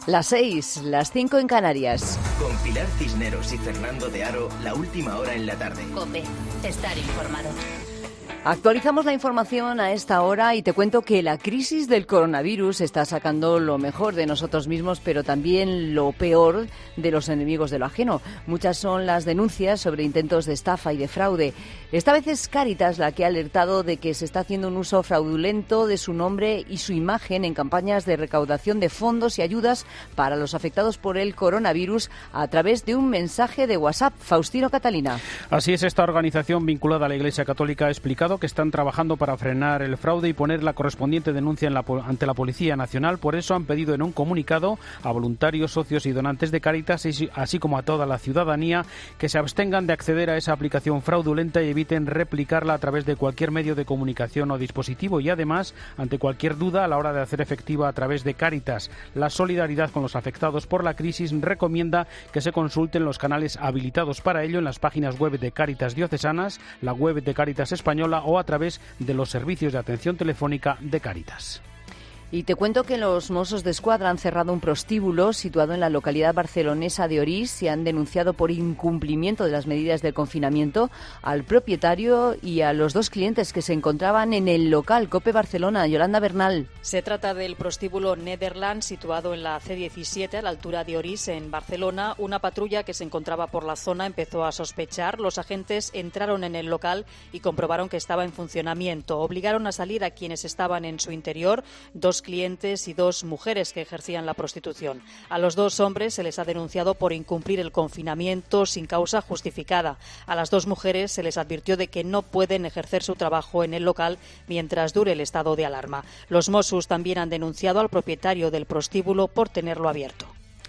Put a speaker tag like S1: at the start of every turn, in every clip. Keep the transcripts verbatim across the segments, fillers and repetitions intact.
S1: Las seis, las cinco en Canarias.
S2: Con Pilar Cisneros y Fernando de Aro, la última hora en la tarde.
S3: COPE, estar informado.
S1: Actualizamos la información a esta hora y te cuento que la crisis del coronavirus está sacando lo mejor de nosotros mismos, pero también lo peor de los enemigos de lo ajeno. Muchas son las denuncias sobre intentos de estafa y de fraude. Esta vez es Cáritas la que ha alertado de que se está haciendo un uso fraudulento de su nombre y su imagen en campañas de recaudación de fondos y ayudas para los afectados por el coronavirus a través de un mensaje de WhatsApp. Faustino Catalina.
S4: Así es, esta organización vinculada a la Iglesia Católica ha explicado que están trabajando para frenar el fraude y poner la correspondiente denuncia en la, ante la Policía Nacional. Por eso han pedido en un comunicado a voluntarios, socios y donantes de Cáritas, así como a toda la ciudadanía, que se abstengan de acceder a esa aplicación fraudulenta y eviten replicarla a través de cualquier medio de comunicación o dispositivo. Y además, ante cualquier duda a la hora de hacer efectiva a través de Cáritas la solidaridad con los afectados por la crisis, recomienda que se consulten los canales habilitados para ello en las páginas web de Cáritas Diocesanas, la web de Cáritas Española o a través de los servicios de atención telefónica de Cáritas.
S1: Y te cuento que los Mossos d'Esquadra han cerrado un prostíbulo situado en la localidad barcelonesa de Orís y han denunciado por incumplimiento de las medidas del confinamiento al propietario y a los dos clientes que se encontraban en el local. COPE Barcelona, Yolanda Bernal.
S5: Se trata del prostíbulo Nederland, situado en la ce diecisiete, a la altura de Orís, en Barcelona. Una patrulla que se encontraba por la zona empezó a sospechar. Los agentes entraron en el local y comprobaron que estaba en funcionamiento. Obligaron a salir a quienes estaban en su interior, dos clientes y dos mujeres que ejercían la prostitución. A los dos hombres se les ha denunciado por incumplir el confinamiento sin causa justificada. A las dos mujeres se les advirtió de que no pueden ejercer su trabajo en el local mientras dure el estado de alarma. Los Mossos también han denunciado al propietario del prostíbulo por tenerlo abierto.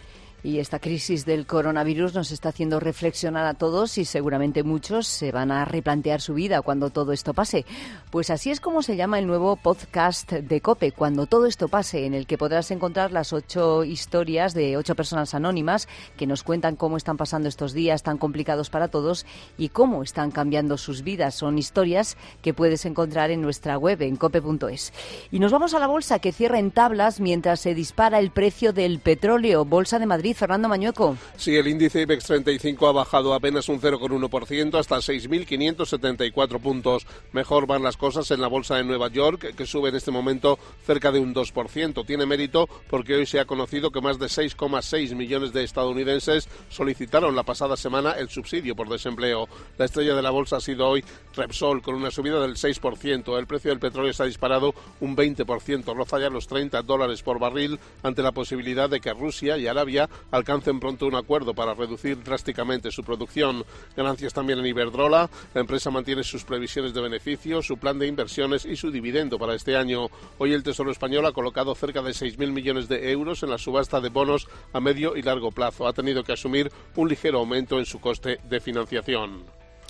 S1: Y esta crisis del coronavirus nos está haciendo reflexionar a todos y seguramente muchos se van a replantear su vida cuando todo esto pase. Pues así es como se llama el nuevo podcast de COPE, Cuando todo esto pase, en el que podrás encontrar las ocho historias de ocho personas anónimas que nos cuentan cómo están pasando estos días tan complicados para todos y cómo están cambiando sus vidas. Son historias que puedes encontrar en nuestra web, en cope punto es. Y nos vamos a la bolsa, que cierra en tablas mientras se dispara el precio del petróleo. Bolsa de Madrid, Fernando Mañueco.
S6: Sí, el índice IBEX treinta y cinco ha bajado apenas un cero coma uno por ciento hasta seis mil quinientos setenta y cuatro puntos. Mejor van las cosas en la bolsa de Nueva York, que sube en este momento cerca de un dos por ciento. Tiene mérito porque hoy se ha conocido que más de seis coma seis millones de estadounidenses solicitaron la pasada semana el subsidio por desempleo. La estrella de la bolsa ha sido hoy Repsol, con una subida del seis por ciento. El precio del petróleo se ha disparado un veinte por ciento, roza ya los treinta dólares por barril, ante la posibilidad de que Rusia y Arabia alcancen pronto un acuerdo para reducir drásticamente su producción. Ganancias también en Iberdrola. La empresa mantiene sus previsiones de beneficios, su plan de inversiones y su dividendo para este año. Hoy el Tesoro Español ha colocado cerca de seis mil millones de euros en la subasta de bonos a medio y largo plazo. Ha tenido que asumir un ligero aumento en su coste de financiación.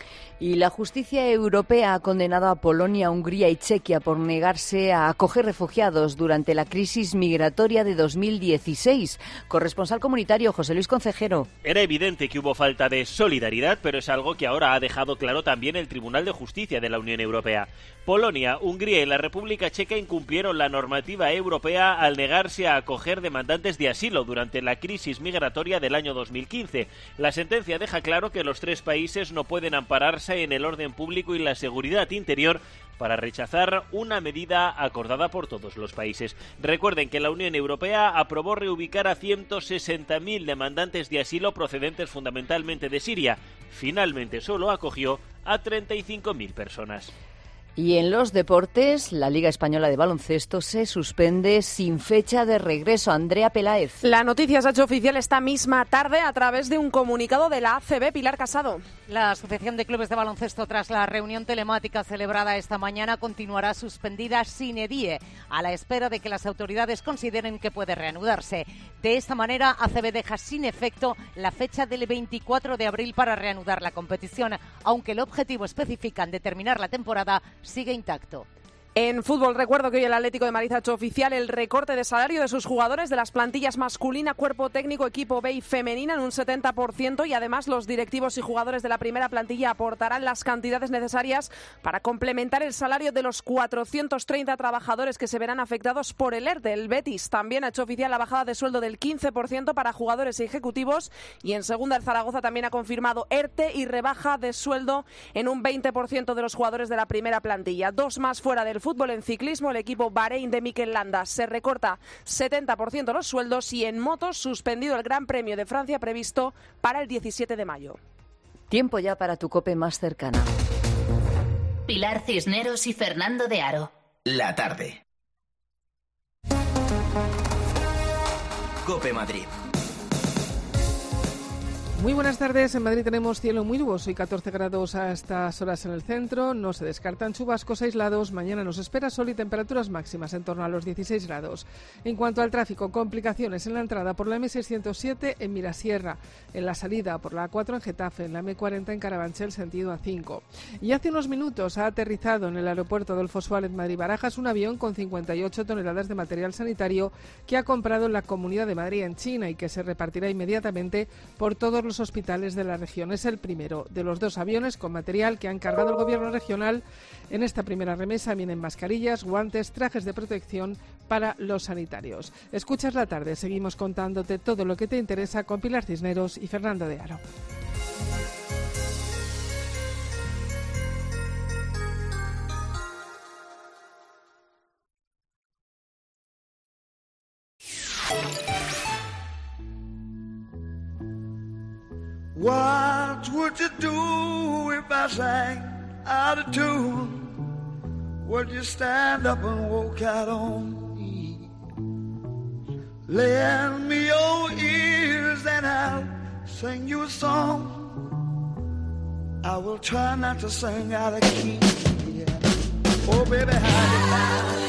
S1: Y la justicia europea ha condenado a Polonia, Hungría y Chequia por negarse a acoger refugiados durante la crisis migratoria de dos mil dieciséis. Corresponsal comunitario José Luis Concejero.
S7: Era evidente que hubo falta de solidaridad, pero es algo que ahora ha dejado claro también el Tribunal de Justicia de la Unión Europea. Polonia, Hungría y la República Checa incumplieron la normativa europea al negarse a acoger demandantes de asilo durante la crisis migratoria del año dos mil quince. La sentencia deja claro que los tres países no pueden ampararse en el orden público y la seguridad interior para rechazar una medida acordada por todos los países. Recuerden que la Unión Europea aprobó reubicar a ciento sesenta mil demandantes de asilo procedentes fundamentalmente de Siria. Finalmente solo acogió a treinta y cinco mil personas.
S1: Y en los deportes, la Liga Española de Baloncesto se suspende sin fecha de regreso. Andrea Peláez.
S8: La noticia se ha hecho oficial esta misma tarde a través de un comunicado de la A C B. Pilar Casado.
S9: La Asociación de Clubes de Baloncesto, tras la reunión telemática celebrada esta mañana, continuará suspendida sine die, a la espera de que las autoridades consideren que puede reanudarse. De esta manera, A C B deja sin efecto la fecha del veinticuatro de abril para reanudar la competición, aunque el objetivo especifican de terminar la temporada sigue intacto.
S8: En fútbol, recuerdo que hoy el Atlético de Madrid ha hecho oficial el recorte de salario de sus jugadores de las plantillas masculina, cuerpo técnico, equipo B y femenina en un setenta por ciento, y además los directivos y jugadores de la primera plantilla aportarán las cantidades necesarias para complementar el salario de los cuatrocientos treinta trabajadores que se verán afectados por el ERTE. El Betis también ha hecho oficial la bajada de sueldo del quince por ciento para jugadores y ejecutivos, y en segunda el Zaragoza también ha confirmado ERTE y rebaja de sueldo en un veinte por ciento de los jugadores de la primera plantilla. Dos más fuera del fútbol. En ciclismo, el equipo Bahrein de Mikel Landa se recorta setenta por ciento los sueldos, y en motos suspendido el Gran Premio de Francia previsto para el diecisiete de mayo.
S1: Tiempo ya para tu COPE más cercana.
S3: Pilar Cisneros y Fernando de Aro.
S2: La tarde. COPE Madrid.
S10: Muy buenas tardes. En Madrid tenemos cielo muy nuboso y catorce grados a estas horas en el centro. No se descartan chubascos aislados. Mañana nos espera sol y temperaturas máximas en torno a los dieciséis grados. En cuanto al tráfico, complicaciones en la entrada por la eme seiscientos siete en Mirasierra, en la salida por la A cuatro en Getafe, en la eme cuarenta en Carabanchel sentido A cinco. Y hace unos minutos ha aterrizado en el aeropuerto Adolfo Suárez Madrid-Barajas un avión con cincuenta y ocho toneladas de material sanitario que ha comprado la Comunidad de Madrid en China y que se repartirá inmediatamente por todos los hospitales de la región. Es el primero de los dos aviones con material que ha encargado el gobierno regional. En esta primera remesa vienen mascarillas, guantes, trajes de protección para los sanitarios. Escuchas la tarde, seguimos contándote todo lo que te interesa con Pilar Cisneros y Fernando de Aro.
S11: What would you do if I sang out of tune? Would you stand up and walk out on me? Lend me your ears and I'll sing you a song. I will try not to sing out of key. Yeah. Oh baby, how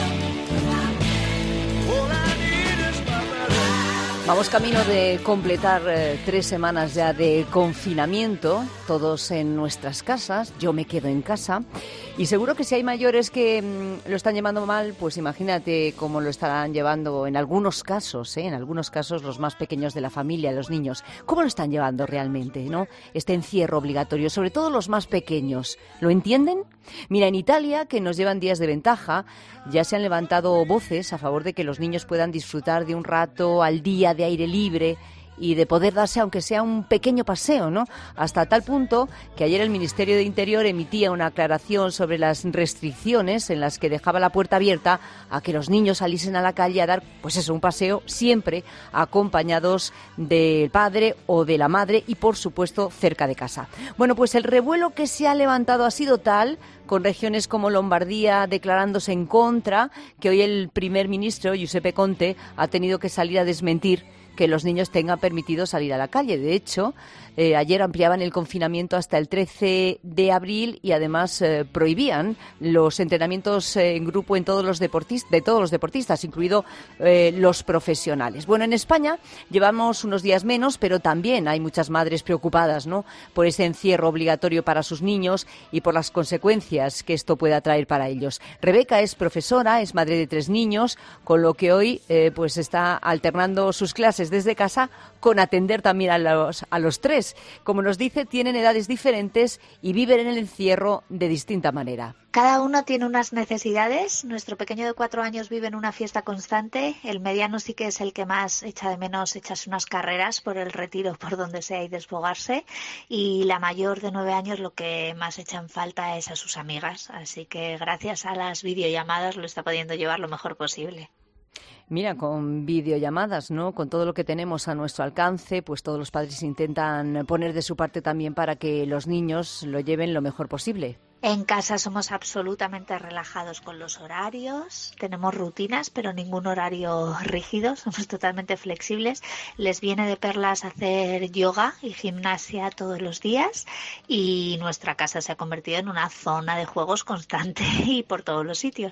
S1: Vamos camino de completar eh, tres semanas ya de confinamiento, todos en nuestras casas. Yo me quedo en casa y seguro que si hay mayores que mmm, lo están llevando mal, pues imagínate cómo lo estarán llevando en algunos casos, ¿eh? en algunos casos los más pequeños de la familia, los niños. ¿Cómo lo están llevando realmente, no? Este encierro obligatorio, sobre todo los más pequeños. ¿Lo entienden? Mira, en Italia, que nos llevan días de ventaja, ya se han levantado voces a favor de que los niños puedan disfrutar de un rato al día de aire libre y de poder darse aunque sea un pequeño paseo, ¿no? Hasta tal punto que ayer el Ministerio de Interior emitía una aclaración sobre las restricciones en las que dejaba la puerta abierta a que los niños saliesen a la calle a dar, pues eso, un paseo, siempre acompañados del padre o de la madre y, por supuesto, cerca de casa. Bueno, pues el revuelo que se ha levantado ha sido tal, con regiones como Lombardía declarándose en contra, que hoy el primer ministro, Giuseppe Conte, ha tenido que salir a desmentir que los niños tengan permitido salir a la calle. De hecho, eh, ayer ampliaban el confinamiento hasta el trece de abril y además eh, prohibían los entrenamientos eh, en grupo en todos los deportistas, de todos los deportistas, incluido eh, los profesionales. Bueno, en España llevamos unos días menos, pero también hay muchas madres preocupadas, ¿no?, por ese encierro obligatorio para sus niños y por las consecuencias que esto pueda traer para ellos. Rebeca es profesora, es madre de tres niños, con lo que hoy eh, pues está alternando sus clases desde casa con atender también a los, a los tres. Como nos dice, tienen edades diferentes y viven en el encierro de distinta manera.
S12: Cada uno tiene unas necesidades. Nuestro pequeño de cuatro años vive en una fiesta constante. El mediano sí que es el que más echa de menos echarse unas carreras por el retiro, por donde sea, y desfogarse. Y la mayor de nueve años lo que más echa en falta es a sus amigas. Así que gracias a las videollamadas lo está pudiendo llevar lo mejor posible.
S1: Mira, con videollamadas, ¿no?, con todo lo que tenemos a nuestro alcance, pues todos los padres intentan poner de su parte también para que los niños lo lleven lo mejor posible.
S12: En casa somos absolutamente relajados con los horarios, tenemos rutinas, pero ningún horario rígido, somos totalmente flexibles. Les viene de perlas hacer yoga y gimnasia todos los días y nuestra casa se ha convertido en una zona de juegos constante y por todos los sitios.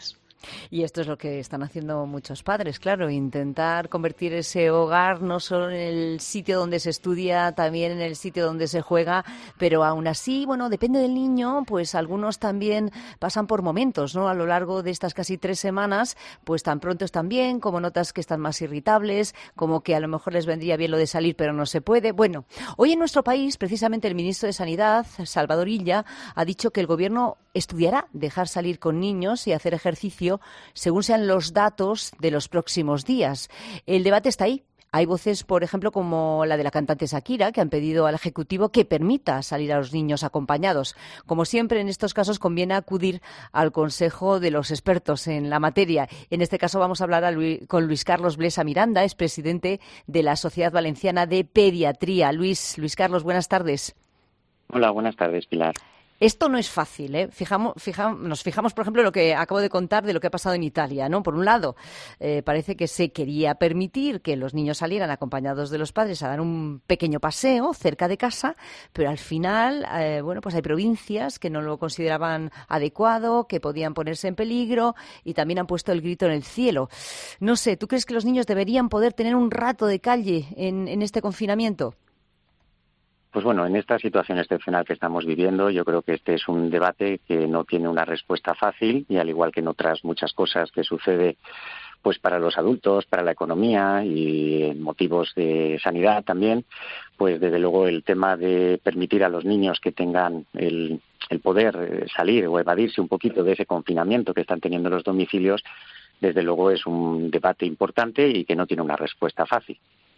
S1: Y esto es lo que están haciendo muchos padres, claro, intentar convertir ese hogar no solo en el sitio donde se estudia, también en el sitio donde se juega, pero aún así, bueno, depende del niño, pues algunos también pasan por momentos, ¿no? A lo largo de estas casi tres semanas, pues tan pronto están bien, como notas que están más irritables, como que a lo mejor les vendría bien lo de salir, pero no se puede. Bueno, hoy en nuestro país, precisamente el ministro de Sanidad, Salvador Illa, ha dicho que el gobierno estudiará dejar salir con niños y hacer ejercicio según sean los datos de los próximos días. El debate está ahí. Hay voces, por ejemplo, como la de la cantante Shakira, que han pedido al Ejecutivo que permita salir a los niños acompañados. Como siempre, en estos casos conviene acudir al consejo de los expertos en la materia. En este caso vamos a hablar a Luis, con Luis Carlos Blesa Miranda, es presidente de la Sociedad Valenciana de Pediatría. Luis, Luis Carlos, buenas tardes.
S13: Hola, buenas tardes, Pilar.
S1: Esto no es fácil, ¿eh? Fijamos, fijamos, nos fijamos, por ejemplo, en lo que acabo de contar de lo que ha pasado en Italia, ¿no? Por un lado, eh, parece que se quería permitir que los niños salieran acompañados de los padres a dar un pequeño paseo cerca de casa, pero al final, eh, bueno, pues hay provincias que no lo consideraban adecuado, que podían ponerse en peligro y también han puesto el grito en el cielo. No sé, ¿tú crees que los niños deberían poder tener un rato de calle en, en este confinamiento?
S13: Pues bueno, en esta situación excepcional que estamos viviendo, yo creo que este es un debate que no tiene una respuesta fácil y al igual que en otras muchas cosas que sucede pues para los adultos, para la economía y en motivos de sanidad también, pues desde luego el tema de permitir a los niños que tengan el, el poder salir o evadirse un poquito de ese confinamiento que están teniendo los domicilios, desde luego es un debate importante y que no tiene una respuesta fácil.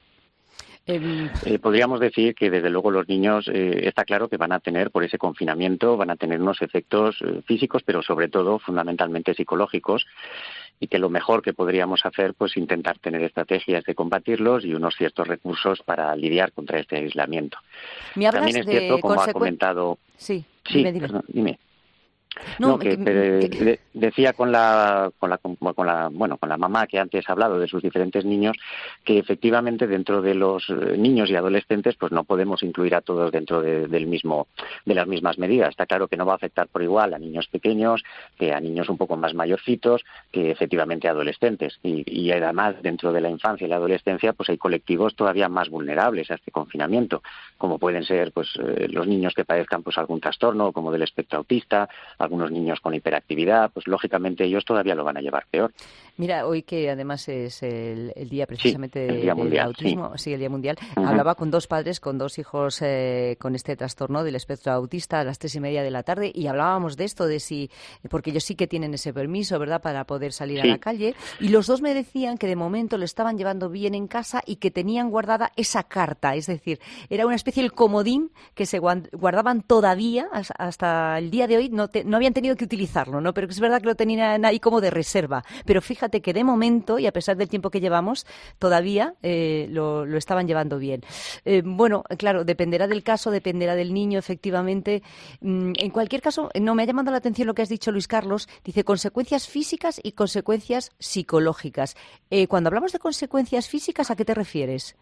S13: Eh, podríamos decir que desde luego los niños eh, está claro que van a tener por ese confinamiento, van a tener unos efectos eh, físicos, pero sobre todo fundamentalmente psicológicos, y que lo mejor que podríamos hacer pues intentar tener estrategias de combatirlos y unos ciertos recursos para lidiar contra este aislamiento.
S1: ¿Me hablas
S13: También es cierto,
S1: de
S13: como
S1: consecu...
S13: ha comentado...
S1: Sí,
S13: sí
S1: dime, dime.
S13: Perdón, dime.
S1: No,
S13: no, que,
S1: que,
S13: que... De, decía con la, con la con la bueno con la mamá que antes ha hablado de sus diferentes niños que efectivamente dentro de los niños y adolescentes pues no podemos incluir a todos dentro de, del mismo de las mismas medidas. Está claro que no va a afectar por igual a niños pequeños que a niños un poco más mayorcitos que efectivamente a adolescentes y, y además dentro de la infancia y la adolescencia pues hay colectivos todavía más vulnerables a este confinamiento, como pueden ser pues eh, los niños que padezcan pues algún trastorno como del espectro autista, algunos niños con hiperactividad, pues lógicamente ellos todavía lo van a llevar peor.
S1: Mira, hoy que además es el, el día precisamente
S13: sí, el día
S1: del
S13: mundial,
S1: autismo, sí. sí, el día mundial, uh-huh. Hablaba con dos padres, con dos hijos eh, con este trastorno del espectro autista a las tres y media de la tarde y hablábamos de esto, de si, porque ellos sí que tienen ese permiso, ¿verdad?, para poder salir sí. a la calle, y los dos me decían que de momento lo estaban llevando bien en casa y que tenían guardada esa carta, es decir, era una especie de comodín que se guardaban todavía hasta el día de hoy, no, te, no habían tenido que utilizarlo, ¿no?, pero es verdad que lo tenían ahí como de reserva, pero fíjate Fíjate que de momento, y a pesar del tiempo que llevamos, todavía eh, lo, lo estaban llevando bien. Eh, bueno, claro, dependerá del caso, dependerá del niño, efectivamente. Mm, en cualquier caso, no me ha llamado la atención lo que has dicho, Luis Carlos. Dice consecuencias físicas y consecuencias psicológicas. Eh, cuando hablamos de consecuencias físicas, ¿a qué te refieres?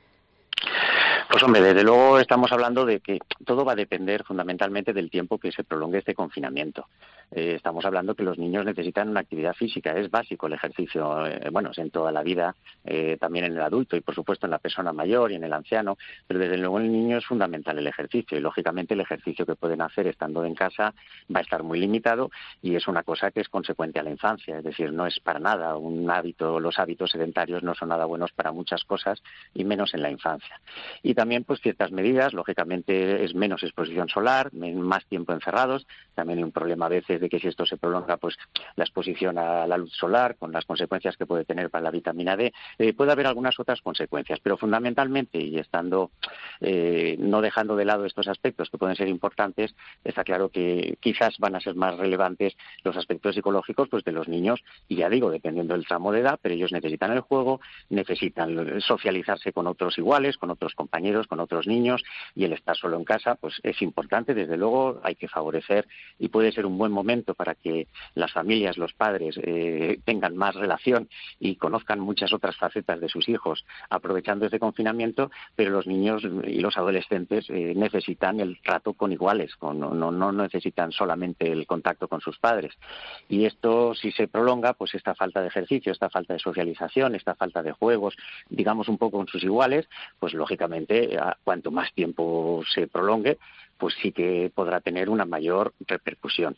S13: Pues hombre, desde luego estamos hablando de que todo va a depender fundamentalmente del tiempo que se prolongue este confinamiento. Eh, estamos hablando que los niños necesitan una actividad física, es básico el ejercicio, eh, bueno, es en toda la vida, eh, también en el adulto y por supuesto en la persona mayor y en el anciano, pero desde luego en el niño es fundamental el ejercicio y lógicamente el ejercicio que pueden hacer estando en casa va a estar muy limitado y es una cosa que es consecuente a la infancia, es decir, no es para nada un hábito, los hábitos sedentarios no son nada buenos para muchas cosas y menos en la infancia. Y también pues ciertas medidas, lógicamente es menos exposición solar, más tiempo encerrados, también hay un problema a veces de que si esto se prolonga pues la exposición a la luz solar con las consecuencias que puede tener para la vitamina D, eh, puede haber algunas otras consecuencias, pero fundamentalmente y estando eh, no dejando de lado estos aspectos que pueden ser importantes, está claro que quizás van a ser más relevantes los aspectos psicológicos pues de los niños y ya digo, dependiendo del tramo de edad, pero ellos necesitan el juego, necesitan socializarse con otros iguales, con otros compañeros compañeros, con otros niños, y el estar solo en casa pues es importante, desde luego hay que favorecer y puede ser un buen momento para que las familias, los padres eh, tengan más relación y conozcan muchas otras facetas de sus hijos aprovechando este confinamiento, pero los niños y los adolescentes eh, necesitan el trato con iguales, con, no, no necesitan solamente el contacto con sus padres. Y esto, si se prolonga, pues esta falta de ejercicio, esta falta de socialización, esta falta de juegos, digamos un poco con sus iguales, pues lógicamente cuanto más tiempo se prolongue, pues sí que podrá tener una mayor repercusión.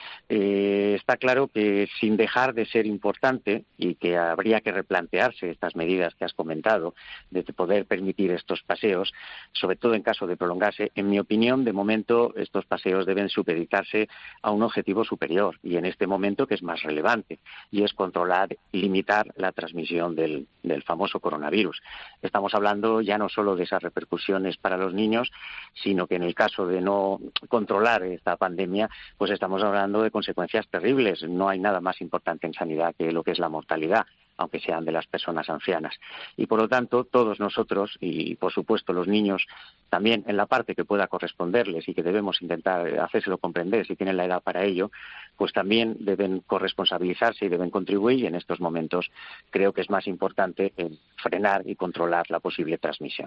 S13: Eh, está claro que sin dejar de ser importante y que habría que replantearse estas medidas que has comentado de poder permitir estos paseos, sobre todo en caso de prolongarse, en mi opinión, de momento estos paseos deben supeditarse a un objetivo superior y en este momento que es más relevante y es controlar y limitar la transmisión del, del famoso coronavirus. Estamos hablando ya no solo de esas repercusiones para los niños, sino que en el caso de no controlar esta pandemia, pues estamos hablando de consecuencias terribles. No hay nada más importante en sanidad que lo que es la mortalidad, aunque sean de las personas ancianas. Y por lo tanto, todos nosotros, y por supuesto los niños, también en la parte que pueda corresponderles y que debemos intentar hacérselo comprender si tienen la edad para ello, pues también deben corresponsabilizarse y deben contribuir, y en estos momentos creo que es más importante frenar y controlar la posible transmisión.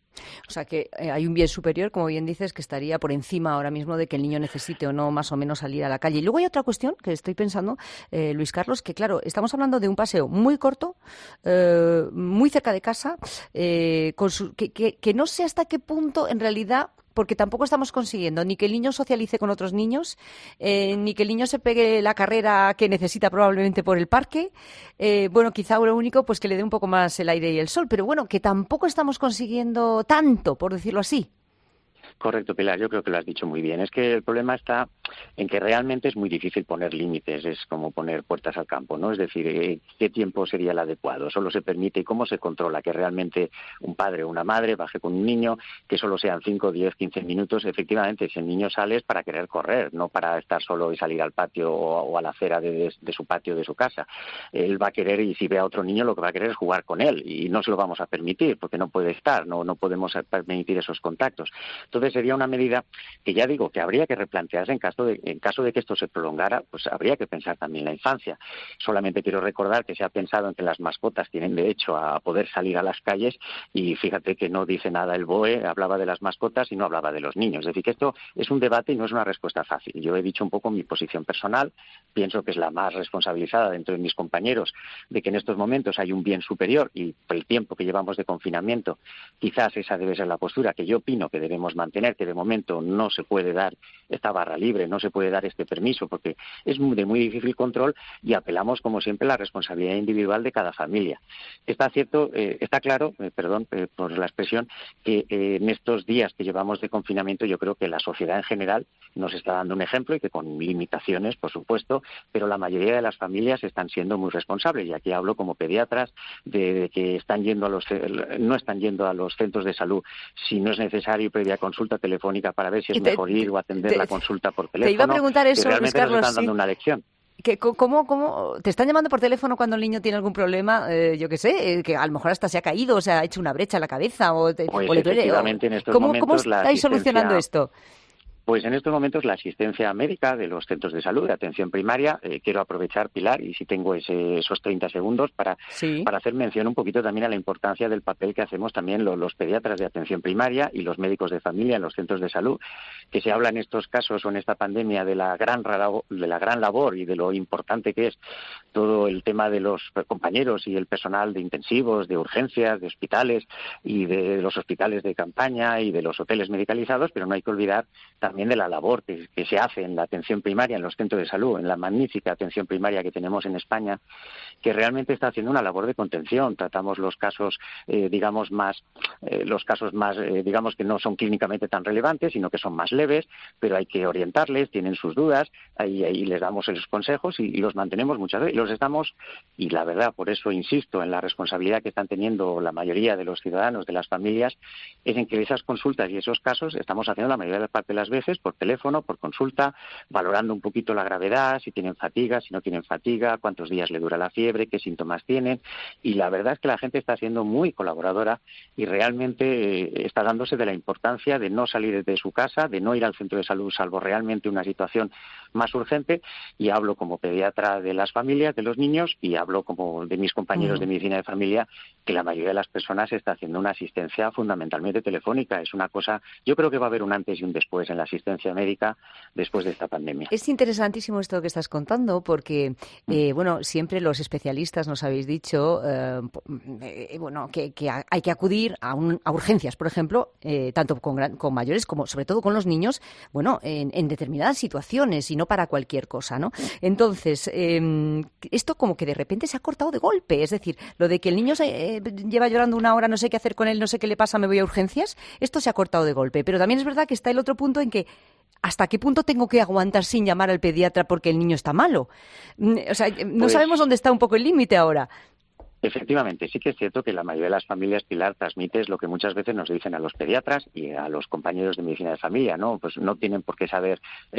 S1: O sea que eh, hay un bien superior, como bien dices, que estaría por encima ahora mismo de que el niño necesite o no más o menos salir a la calle. Y luego hay otra cuestión que estoy pensando, eh, Luis Carlos, que claro, estamos hablando de un paseo muy corto, eh, muy cerca de casa, eh, con su, que, que, que no sé hasta qué punto en realidad, porque tampoco estamos consiguiendo ni que el niño socialice con otros niños, eh, ni que el niño se pegue la carrera que necesita probablemente por el parque. Eh, bueno, quizá lo único, pues que le dé un poco más el aire y el sol, pero bueno, que tampoco estamos consiguiendo tanto, por decirlo así.
S13: Correcto, Pilar, yo creo que lo has dicho muy bien. Es que el problema está en que realmente es muy difícil poner límites, es como poner puertas al campo, ¿no? Es decir, eh, ¿qué tiempo sería el adecuado? Solo se permite y cómo se controla que realmente un padre o una madre baje con un niño, que solo sean cinco, diez, quince minutos. Efectivamente, si el niño sale es para querer correr, no para estar solo y salir al patio o, o a la acera de, de, de su patio, de su casa. Él va a querer, y si ve a otro niño, lo que va a querer es jugar con él, y no se lo vamos a permitir porque no puede estar, no, no podemos permitir esos contactos. Entonces, sería una medida que ya digo que habría que replantearse en caso de en caso de que esto se prolongara, pues habría que pensar también la infancia. Solamente quiero recordar que se ha pensado en que las mascotas tienen derecho a poder salir a las calles, y fíjate que no dice nada el B O E, hablaba de las mascotas y no hablaba de los niños. Es decir, que esto es un debate y no es una respuesta fácil. Yo he dicho un poco mi posición personal, pienso que es la más responsabilizada dentro de mis compañeros, de que en estos momentos hay un bien superior y por el tiempo que llevamos de confinamiento, quizás esa debe ser la postura que yo opino que debemos mantener, que de momento no se puede dar esta barra libre, no se puede dar este permiso porque es de muy difícil control, y apelamos como siempre a la responsabilidad individual de cada familia. Está cierto, eh, está claro, eh, perdón eh, por la expresión, que eh, en estos días que llevamos de confinamiento yo creo que la sociedad en general nos está dando un ejemplo, y que con limitaciones, por supuesto, pero la mayoría de las familias están siendo muy responsables, y aquí hablo como pediatras de, de que están yendo a los no están yendo a los centros de salud si no es necesario previa consulta telefónica para ver si es te, mejor ir o atender te, la consulta por teléfono.
S1: Te iba a preguntar eso,
S13: Luis
S1: Carlos,
S13: nos están dando
S1: sí.
S13: una lección.
S1: Que, ¿cómo, cómo, ¿Te están llamando por teléfono cuando el niño tiene algún problema? Eh, yo qué sé, eh, que a lo mejor hasta se ha caído, o se ha hecho una brecha en la cabeza, o, te,
S13: pues
S1: o le duele. O,
S13: en estos
S1: ¿Cómo,
S13: momentos,
S1: ¿Cómo estáis solucionando esto?
S13: Pues en estos momentos la asistencia médica de los centros de salud, de atención primaria, eh, quiero aprovechar, Pilar, y si tengo ese, esos treinta segundos para, sí. para hacer mención un poquito también a la importancia del papel que hacemos también los, los pediatras de atención primaria y los médicos de familia en los centros de salud, que se habla en estos casos o en esta pandemia de la gran de la gran labor y de lo importante que es todo el tema de los compañeros y el personal de intensivos, de urgencias, de hospitales y de los hospitales de campaña y de los hoteles medicalizados, pero no hay que olvidar también también de la labor que, que se hace en la atención primaria, en los centros de salud, en la magnífica atención primaria que tenemos en España, que realmente está haciendo una labor de contención. Tratamos los casos, eh, digamos, más, eh, los casos más, eh, digamos, que no son clínicamente tan relevantes, sino que son más leves, pero hay que orientarles, tienen sus dudas, ahí, ahí les damos esos consejos y, y los mantenemos muchas veces, y los estamos, y la verdad, por eso insisto en la responsabilidad que están teniendo la mayoría de los ciudadanos, de las familias, es en que esas consultas y esos casos estamos haciendo la mayoría de parte de las veces por teléfono, por consulta, valorando un poquito la gravedad, si tienen fatiga, si no tienen fatiga, cuántos días le dura la fiebre, qué síntomas tienen, y la verdad es que la gente está siendo muy colaboradora y realmente realmente eh, está dándose de la importancia de no salir de su casa, de no ir al centro de salud salvo realmente una situación más urgente, y hablo como pediatra de las familias, de los niños, y hablo como de mis compañeros uh-huh. de medicina de familia, que la mayoría de las personas está haciendo una asistencia fundamentalmente telefónica. Es una cosa, yo creo que va a haber un antes y un después en la asistencia médica después de esta pandemia.
S1: Es interesantísimo esto que estás contando, porque eh, bueno, siempre los especialistas nos habéis dicho eh, eh, bueno, que, que hay que acudir a, un, a urgencias, por ejemplo, eh, tanto con, gran, con mayores como sobre todo con los niños, bueno, en, en determinadas situaciones y no para cualquier cosa, ¿no? Entonces, eh, esto como que de repente se ha cortado de golpe, es decir, lo de que el niño se, eh, lleva llorando una hora, no sé qué hacer con él, no sé qué le pasa, me voy a urgencias, esto se ha cortado de golpe, pero también es verdad que está el otro punto en que ¿hasta qué punto tengo que aguantar sin llamar al pediatra porque el niño está malo? O sea, no pues, sabemos dónde está un poco el límite ahora.
S13: Efectivamente, sí que es cierto que la mayoría de las familias, Pilar, transmite lo que muchas veces nos dicen a los pediatras y a los compañeros de medicina de familia, ¿no? Pues no tienen por qué saber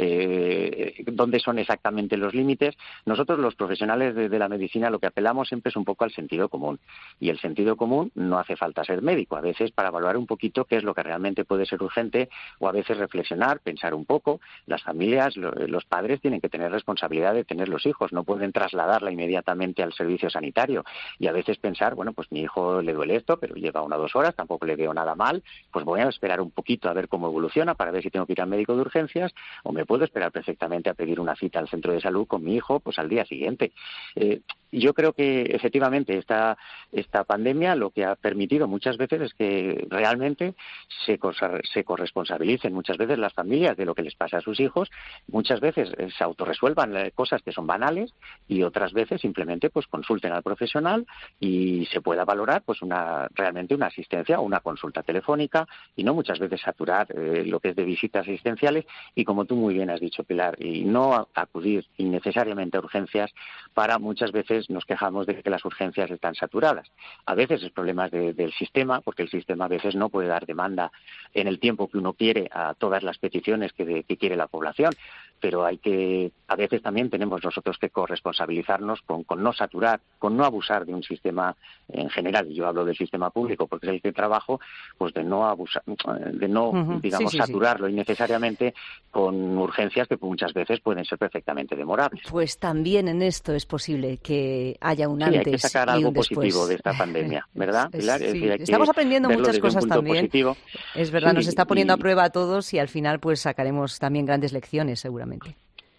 S13: eh, dónde son exactamente los límites. Nosotros, los profesionales de, de la medicina, lo que apelamos siempre es un poco al sentido común. Y el sentido común no hace falta ser médico. A veces, para evaluar un poquito qué es lo que realmente puede ser urgente, o a veces reflexionar, pensar un poco. Las familias, lo, los padres tienen que tener responsabilidad de tener los hijos. No pueden trasladarla inmediatamente al servicio sanitario. Y a A veces pensar, bueno, pues mi hijo le duele esto, pero lleva una o dos horas, tampoco le veo nada mal, pues voy a esperar un poquito a ver cómo evoluciona para ver si tengo que ir al médico de urgencias, o me puedo esperar perfectamente a pedir una cita al centro de salud con mi hijo pues al día siguiente. Eh, yo creo que efectivamente esta, esta pandemia lo que ha permitido muchas veces es que realmente se, se corresponsabilicen muchas veces las familias de lo que les pasa a sus hijos, muchas veces se autorresuelvan cosas que son banales y otras veces simplemente pues consulten al profesional y se pueda valorar pues una realmente una asistencia o una consulta telefónica, y no muchas veces saturar eh, lo que es de visitas asistenciales, y como tú muy bien has dicho, Pilar, y no acudir innecesariamente a urgencias. Para muchas veces nos quejamos de que las urgencias están saturadas. A veces es problemas de, del sistema, porque el sistema a veces no puede dar demanda en el tiempo que uno quiere a todas las peticiones que, de, que quiere la población, pero hay que, a veces también tenemos nosotros que corresponsabilizarnos con, con no saturar, con no abusar de un sistema en general. Yo hablo del sistema público porque es el que trabajo, pues de no abusar, de no, uh-huh. digamos, sí, sí, saturarlo sí. innecesariamente con urgencias que muchas veces pueden ser perfectamente demorables.
S1: Pues también en esto es posible que haya un
S13: sí,
S1: antes
S13: hay que sacar algo
S1: y un
S13: positivo
S1: después.
S13: de esta pandemia, ¿verdad, Pilar?
S1: Sí,
S13: es decir, hay
S1: estamos
S13: que
S1: aprendiendo muchas cosas también.
S13: Positivo.
S1: Es verdad,
S13: sí,
S1: nos está poniendo
S13: y...
S1: a prueba a todos y al final pues sacaremos también grandes lecciones seguramente.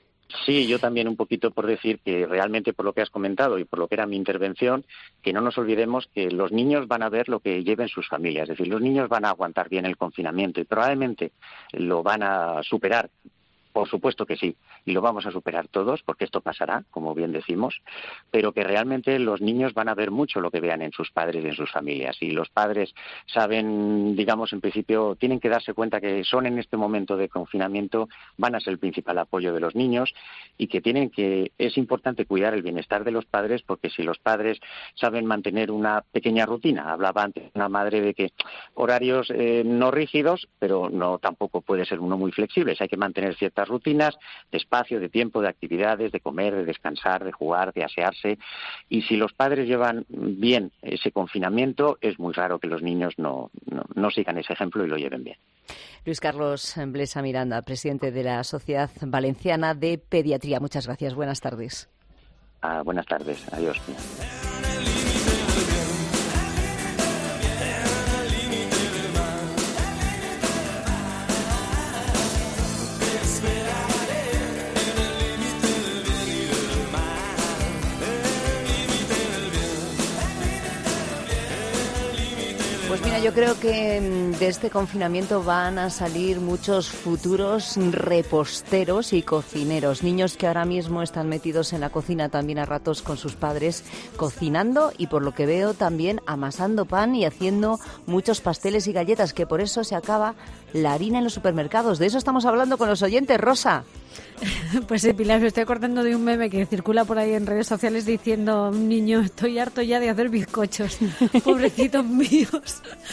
S13: Sí, yo también un poquito por decir que realmente por lo que has comentado y por lo que era mi intervención, que no nos olvidemos que los niños van a ver lo que lleven sus familias, es decir, los niños van a aguantar bien el confinamiento y probablemente lo van a superar. Por supuesto que sí, y lo vamos a superar todos, porque esto pasará, como bien decimos, pero que realmente los niños van a ver mucho lo que vean en sus padres y en sus familias. Y los padres saben, digamos, en principio, tienen que darse cuenta que son en este momento de confinamiento, van a ser el principal apoyo de los niños, y que tienen que, es importante cuidar el bienestar de los padres, porque si los padres saben mantener una pequeña rutina, hablaba antes una madre de que horarios eh, no rígidos, pero no tampoco puede ser uno muy flexible, hay que mantener ciertas rutinas de espacio, de tiempo, de actividades, de comer, de descansar, de jugar, de asearse. Y si los padres llevan bien ese confinamiento, es muy raro que los niños no, no, no sigan ese ejemplo y lo lleven bien.
S1: Luis Carlos Blesa Miranda, presidente de la Sociedad Valenciana de Pediatría. Muchas gracias. Buenas tardes.
S13: Ah, buenas tardes. Adiós.
S1: Pues mira, yo creo que de este confinamiento van a salir muchos futuros reposteros y cocineros, niños que ahora mismo están metidos en la cocina también a ratos con sus padres, cocinando y por lo que veo también amasando pan y haciendo muchos pasteles y galletas, que por eso se acaba la harina en los supermercados. De eso estamos hablando con los oyentes, Rosa.
S14: Pues sí, Pilar, me estoy acordando de un meme que circula por ahí en redes sociales diciendo: niño, estoy harto ya de hacer bizcochos, pobrecitos míos.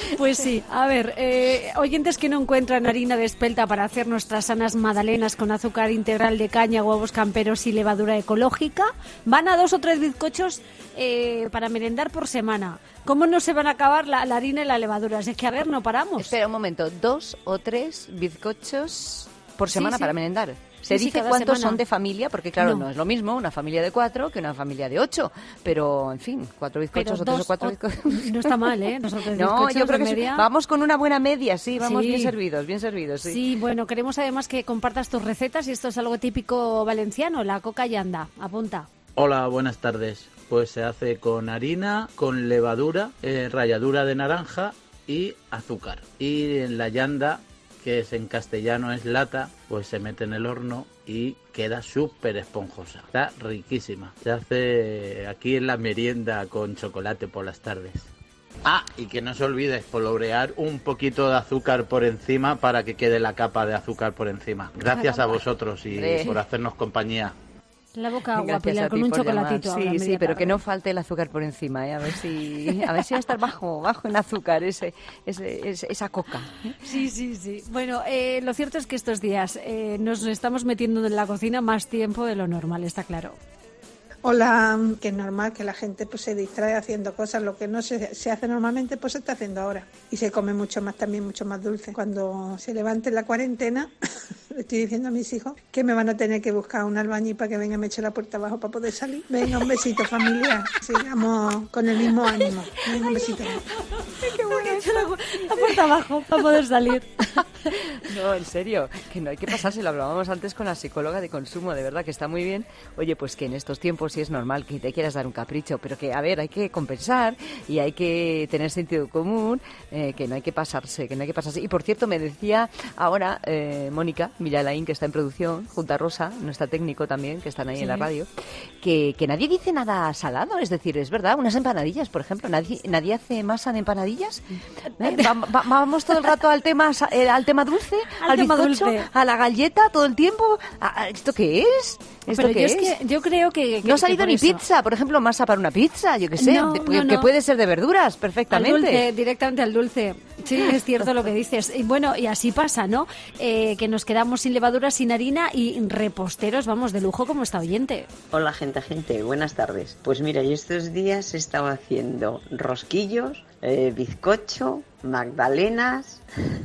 S14: Pues sí, a ver, eh, oyentes que no encuentran harina de espelta para hacer nuestras sanas magdalenas con azúcar integral de caña, huevos camperos y levadura ecológica, van a dos o tres bizcochos eh, para merendar por semana. ¿Cómo no se van a acabar la, la harina y la levadura? Es que, a ver, no paramos.
S1: Espera un momento, dos o tres bizcochos por semana
S14: Sí, sí.
S1: para merendar. ¿Se
S14: Sí, sí,
S1: dice
S14: cada
S1: cuántos
S14: semana.
S1: son de familia? Porque claro, no.
S14: No.
S1: es lo mismo una familia de cuatro que una familia de ocho. Pero, en fin, cuatro bizcochos o tres o
S14: dos
S1: cuatro
S14: o-
S1: bizcochos.
S14: no está mal, ¿eh? Dos o tres
S1: No,
S14: bizcochos
S1: yo creo
S14: de
S1: que sí.
S14: media.
S1: Vamos con una buena media, sí, vamos
S14: Sí.
S1: bien servidos, bien servidos, sí.
S14: Sí, bueno, queremos además que compartas tus recetas y esto es algo típico valenciano, la coca yanda. Apunta.
S15: Hola, buenas tardes. Pues se hace con harina, con levadura, eh, ralladura de naranja y azúcar. Y en la yanda, que es en castellano es lata, pues se mete en el horno y queda súper esponjosa. Está riquísima. Se hace aquí en la merienda con chocolate por las tardes. Ah, y que no se olvide espolvorear un poquito de azúcar por encima para que quede la capa de azúcar por encima. Gracias a vosotros y
S1: Hombre.
S15: por hacernos compañía.
S14: La boca agua,
S1: Gracias
S14: Pilar,
S1: a
S14: con
S1: ti
S14: un
S1: por
S14: chocolatito.
S1: llamar.
S14: ahora,
S1: Sí,
S14: media
S1: sí, pero
S14: tarde.
S1: que no falte el azúcar por encima, ¿eh? A ver si, a ver si va a estar bajo, bajo en azúcar ese, ese, ese- esa coca.
S14: Sí, sí, sí. Bueno, eh, lo cierto es que estos días eh, nos estamos metiendo en la cocina más tiempo de lo normal, está claro.
S16: Hola, que es normal que la gente pues se distrae haciendo cosas, lo que no se, se hace normalmente pues se está haciendo ahora. Y se come mucho más también, mucho más dulce. Cuando se levante la cuarentena, le estoy diciendo a mis hijos que me van a tener que buscar un albañil para que venga y me eche la puerta abajo para poder salir. Venga, un besito familiar, sigamos con el mismo ánimo. Venga, un besito.
S14: Qué bueno, la puerta abajo para poder salir.
S1: No, en serio, que no hay que pasarse, lo hablábamos antes con la psicóloga de consumo, de verdad que está muy bien. Oye, pues que en estos tiempos sí es normal que te quieras dar un capricho, pero que, a ver, hay que compensar y hay que tener sentido común, eh, que no hay que pasarse, que no hay que pasarse. Y por cierto, me decía ahora eh, Mónica Millalaín, que está en producción, junto a Rosa, nuestra técnico también, que están ahí
S14: Sí.
S1: en la radio, que, que nadie dice nada salado, es decir, es verdad, unas empanadillas, por ejemplo, nadie, nadie hace masa de empanadillas. ¿Eh? Va- va- vamos todo el rato al tema, sa- eh, al tema dulce,
S14: Al
S1: al,
S14: tema
S1: bizcocho,
S14: dulce.
S1: a la galleta todo el tiempo. ¿A- a- ¿Esto qué es? ¿Esto
S14: Pero
S1: qué
S14: yo es
S1: es?
S14: que yo creo que, que
S1: No ha salido
S14: que por
S1: ni
S14: eso.
S1: pizza, por ejemplo, masa para una pizza, yo qué sé,
S14: No,
S1: de-
S14: no,
S1: que,
S14: no.
S1: que puede ser de verduras
S14: Al
S1: perfectamente.
S14: dulce, directamente al dulce. Sí, es cierto lo que dices. Y bueno, y así pasa, ¿no? Eh, que nos quedamos sin levadura, sin harina y reposteros, vamos, de lujo como está oyente.
S17: Hola gente, gente, buenas tardes. Pues mira, yo estos días he estado haciendo rosquillos, eh, bizcocho, magdalenas,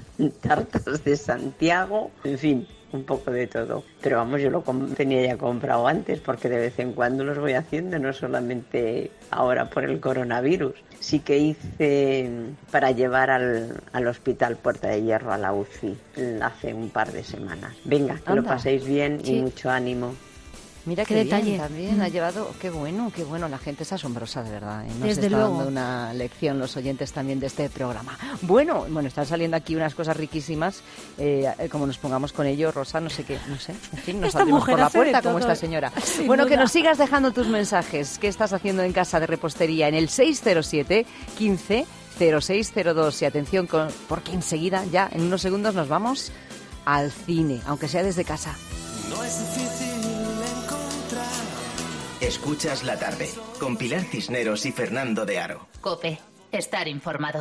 S17: tartas de Santiago, en fin, un poco de todo. Pero vamos, yo lo com- tenía ya comprado antes porque de vez en cuando los voy haciendo, no solamente ahora por el coronavirus. Sí que hice para llevar al, al hospital Puerta de Hierro, a la U C I, hace un par de semanas. Venga, que lo
S1: Anda.
S17: paséis bien
S1: Sí.
S17: y mucho ánimo.
S1: Mira
S14: Qué
S1: qué,
S14: detalle.
S1: bien también,
S14: Mm.
S1: ha llevado, qué bueno, qué bueno, la gente es asombrosa de verdad, ¿eh? Nos
S14: Desde
S1: está
S14: luego.
S1: dando una lección los oyentes también de este programa. Bueno, bueno, están saliendo aquí unas cosas riquísimas, eh, eh, como nos pongamos con ello, Rosa, no sé qué, no sé, en fin, nos
S14: Esta
S1: saldremos
S14: mujer
S1: por la
S14: hace de
S1: puerta como
S14: todo.
S1: esta señora.
S14: Sin
S1: Bueno, que
S14: duda.
S1: nos sigas dejando tus mensajes, qué estás haciendo en casa de repostería en el seis cero siete, quince, cero seis cero dos y atención, con, porque enseguida, ya en unos segundos nos vamos al cine, aunque sea desde casa.
S2: No es difícil encontrar. Escuchas la tarde con Pilar Cisneros y Fernando de Aro.
S3: Cope, estar informado.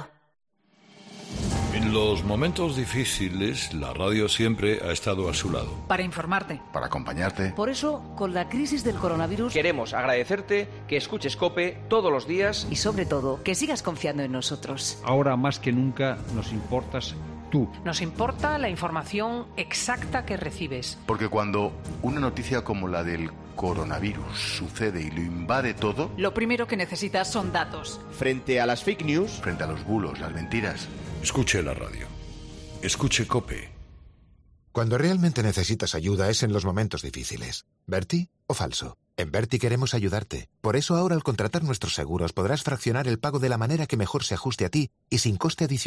S18: En los momentos difíciles, la radio siempre ha estado a su lado.
S19: Para informarte.
S18: Para acompañarte.
S20: Por eso, con la crisis del coronavirus,
S21: queremos agradecerte que escuches COPE todos los días
S1: y sobre todo que sigas confiando en nosotros.
S22: Ahora más que nunca nos importas tú.
S19: Nos importa la información exacta que recibes.
S23: Porque cuando una noticia como la del coronavirus sucede y lo invade todo,
S19: lo primero que necesitas son datos.
S23: Frente a las fake news, frente a los bulos, las mentiras,
S18: escuche la radio. Escuche COPE.
S24: Cuando realmente necesitas ayuda es en los momentos difíciles. ¿Berti o falso? En Berti queremos ayudarte. Por eso ahora al contratar nuestros seguros podrás fraccionar el pago de la manera que mejor se ajuste a ti y sin coste adicional.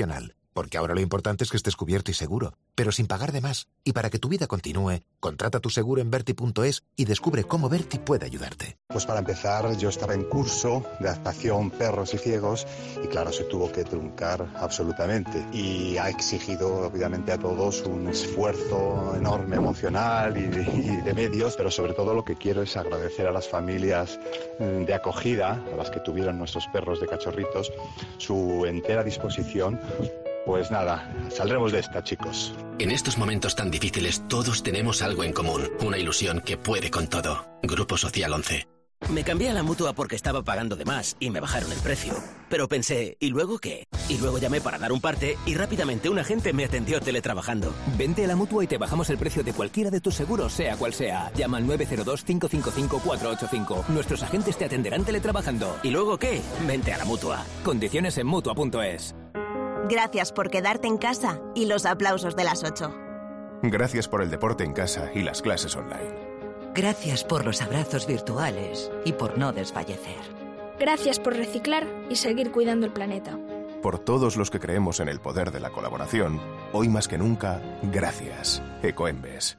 S24: Porque ahora lo importante es que estés cubierto y seguro, pero sin pagar de más. Y para que tu vida continúe, contrata tu seguro en Berti punto es y descubre cómo Berti puede ayudarte.
S4: Pues para empezar, yo estaba en curso de adaptación perros y ciegos y claro, se tuvo que truncar absolutamente. Y ha exigido obviamente a todos un esfuerzo enorme emocional y de, y de medios, pero sobre todo lo que quiero es agradecer a las familias de acogida, a las que tuvieron nuestros perros de cachorritos, su entera disposición. Pues nada, saldremos de esta, chicos.
S5: En estos momentos tan difíciles todos tenemos algo en común, una ilusión que puede con todo. Grupo Social once.
S6: Me cambié a la Mutua porque estaba pagando de más y me bajaron el precio. Pero pensé, ¿y luego qué? Y luego llamé para dar un parte y rápidamente un agente me atendió teletrabajando.
S7: Vente a la Mutua y te bajamos el precio de cualquiera de tus seguros, sea cual sea. Llama al nueve cero dos, cinco cinco cinco, cuatro ocho cinco. Nuestros agentes te atenderán teletrabajando.
S6: ¿Y luego qué? Vente a la Mutua.
S7: Condiciones en Mutua punto es.
S25: Gracias por quedarte en casa y los aplausos de las ocho.
S26: Gracias por el deporte en casa y las clases online.
S27: Gracias por los abrazos virtuales y por no desfallecer.
S28: Gracias por reciclar y seguir cuidando el planeta.
S26: Por todos los que creemos en el poder de la colaboración, hoy más que nunca, gracias. Ecoembes.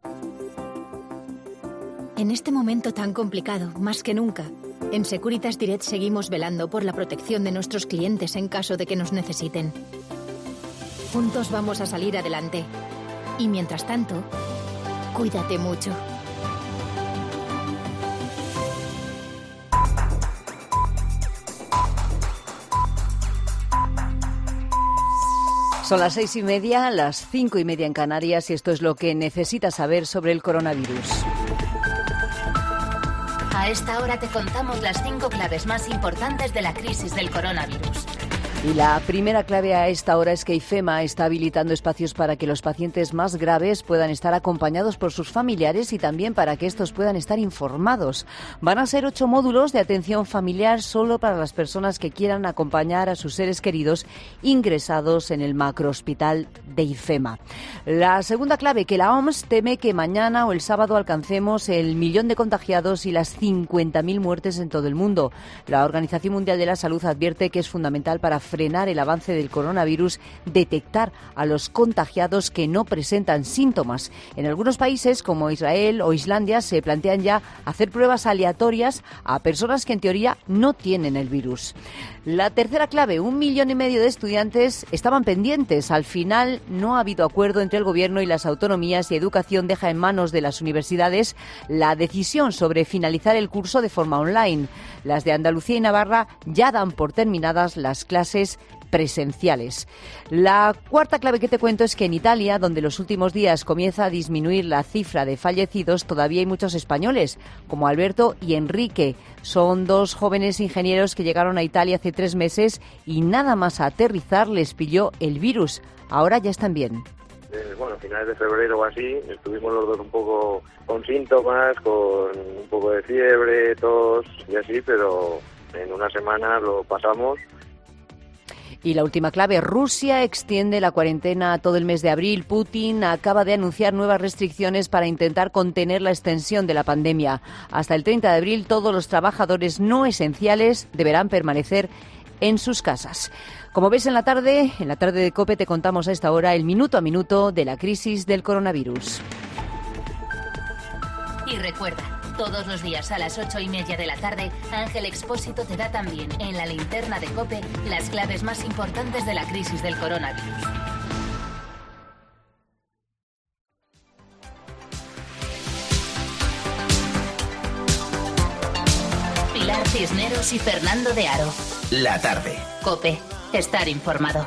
S29: En este momento tan complicado, más que nunca, en Securitas Direct seguimos velando por la protección de nuestros clientes en caso de que nos necesiten. Juntos vamos a salir adelante. Y mientras tanto, cuídate mucho.
S1: Son las seis y media, las cinco y media en Canarias y esto es lo que necesitas saber sobre el coronavirus.
S3: A esta hora te contamos las cinco claves más importantes de la crisis del coronavirus.
S1: Y la primera clave a esta hora es que IFEMA está habilitando espacios para que los pacientes más graves puedan estar acompañados por sus familiares y también para que estos puedan estar informados. Van a ser ocho módulos de atención familiar solo para las personas que quieran acompañar a sus seres queridos ingresados en el macrohospital de IFEMA. La segunda clave, que la O M S teme que mañana o el sábado alcancemos el millón de contagiados y las cincuenta mil muertes en todo el mundo. La Organización Mundial de la Salud advierte que es fundamental para frenar el avance del coronavirus, detectar a los contagiados que no presentan síntomas. En algunos países, como Israel o Islandia, se plantean ya hacer pruebas aleatorias a personas que en teoría no tienen el virus. La tercera clave, un millón y medio de estudiantes estaban pendientes. Al final no ha habido acuerdo entre el Gobierno y las autonomías y Educación deja en manos de las universidades la decisión sobre finalizar el curso de forma online. Las de Andalucía y Navarra ya dan por terminadas las clases presenciales. La cuarta clave que te cuento es que en Italia, donde los últimos días comienza a disminuir la cifra de fallecidos, todavía hay muchos españoles, como Alberto y Enrique. Son dos jóvenes ingenieros que llegaron a Italia hace tres meses y nada más a aterrizar les pilló el virus. Ahora ya están bien.
S30: Eh, bueno, a finales de febrero o así, estuvimos los dos un poco con síntomas, con un poco de fiebre, tos y así, pero en una semana lo pasamos.
S1: Y la última clave, Rusia extiende la cuarentena a todo el mes de abril. Putin acaba de anunciar nuevas restricciones para intentar contener la extensión de la pandemia. Hasta el treinta de abril, todos los trabajadores no esenciales deberán permanecer en sus casas. Como ves en la tarde, en la tarde de COPE te contamos a esta hora el minuto a minuto de la crisis del coronavirus.
S3: Y recuerda, todos los días a las ocho y media de la tarde, Ángel Expósito te da también en la linterna de COPE las claves más importantes de la crisis del coronavirus. Pilar Cisneros y Fernando de Aro.
S2: La tarde.
S3: COPE. Estar informado.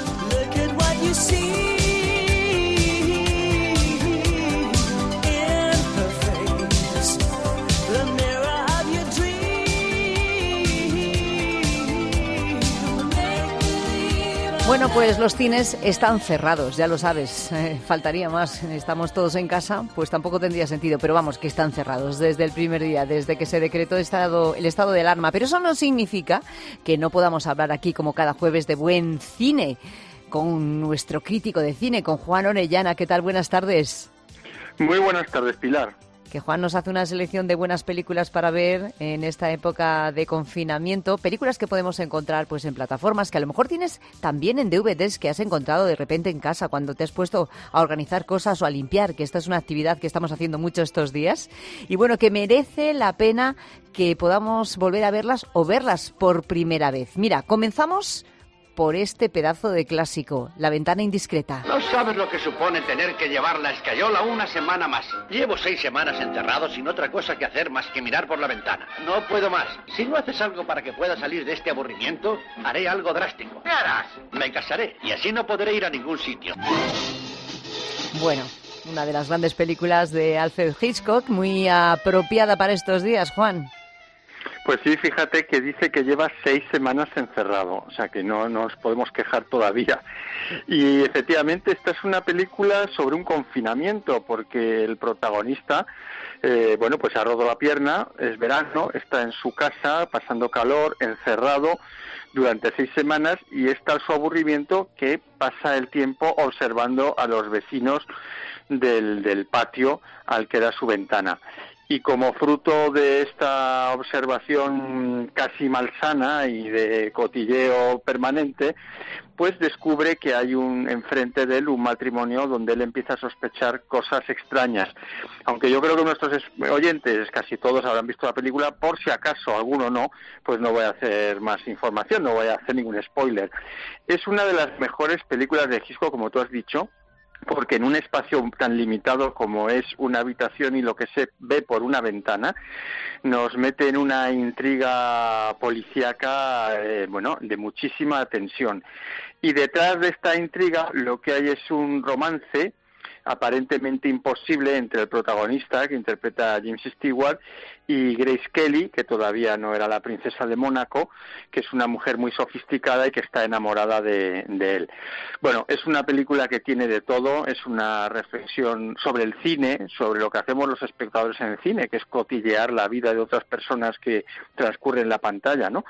S1: Bueno, pues los cines están cerrados, ya lo sabes, eh, faltaría más, estamos todos en casa, pues tampoco tendría sentido, pero vamos, que están cerrados desde el primer día, desde que se decretó el estado, el estado de alarma, pero eso no significa que no podamos hablar aquí como cada jueves de buen cine, con nuestro crítico de cine, con Juan Orellana. ¿Qué tal? Buenas tardes.
S31: Muy buenas tardes, Pilar.
S1: que Juan nos hace una selección de buenas películas para ver en esta época de confinamiento, películas que podemos encontrar pues en plataformas, que a lo mejor tienes también en D V Ds que has encontrado de repente en casa cuando te has puesto a organizar cosas o a limpiar, que esta es una actividad que estamos haciendo mucho estos días, y bueno, que merece la pena que podamos volver a verlas o verlas por primera vez. Mira, comenzamos por este pedazo de clásico, La ventana indiscreta.
S8: No sabes lo que supone tener que llevar la escayola una semana más. Llevo seis semanas encerrado sin otra cosa que hacer más que mirar por la ventana. No puedo más. Si no haces algo para que pueda salir de este aburrimiento, haré algo drástico. ¿Qué harás? Me casaré y así no podré ir a ningún sitio.
S1: Bueno, una de las grandes películas de Alfred Hitchcock, muy apropiada para estos días, Juan.
S9: Pues sí, fíjate que dice que lleva seis semanas encerrado, o sea que no nos podemos quejar todavía. Y efectivamente esta es una película sobre un confinamiento, porque el protagonista, eh, bueno, pues ha roto la pierna, es verano, está en su casa pasando calor, encerrado durante seis semanas, y es tal su aburrimiento que pasa el tiempo observando a los vecinos del, del patio al que da su ventana. Y como fruto de esta observación casi malsana y de cotilleo permanente, pues descubre que hay un enfrente de él un matrimonio donde él empieza a sospechar cosas extrañas. Aunque yo creo que nuestros oyentes, casi todos habrán visto la película, por si acaso alguno no, pues no voy a hacer más información, no voy a hacer ningún spoiler. Es una de las mejores películas de Hitchcock, como tú has dicho, porque en un espacio tan limitado como es una habitación y lo que se ve por una ventana, nos mete en una intriga policíaca, eh, bueno, de muchísima tensión. Y detrás de esta intriga lo que hay es un romance aparentemente imposible entre el protagonista, que interpreta a James Stewart, y Grace Kelly, que todavía no era la princesa de Mónaco, que es una mujer muy sofisticada y que está enamorada de, de él. Bueno, es una película que tiene de todo, es una reflexión sobre el cine, sobre lo que hacemos los espectadores en el cine, que es cotillear la vida de otras personas que transcurren en la pantalla, ¿no?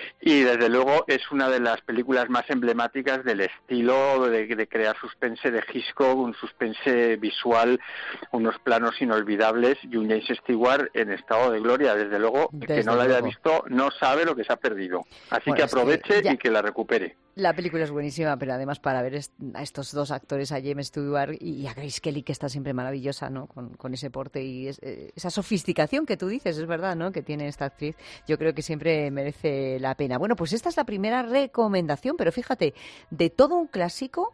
S9: Y desde luego es una de las películas más emblemáticas del estilo de, de crear suspense de Hitchcock, un suspense visual, unos planos inolvidables y un James Stewart en estado de gloria. Desde luego, el que no la haya visto no sabe lo que se ha perdido. Así bueno, que aproveche que ya... y que la recupere.
S1: La película es buenísima, pero además para ver a estos dos actores, a James Stewart y a Grace Kelly, que está siempre maravillosa, ¿no? Con, con ese porte y es, eh, esa sofisticación que tú dices, es verdad, ¿no? Que tiene esta actriz, yo creo que siempre merece la pena. Bueno, pues esta es la primera recomendación, pero fíjate, de todo un clásico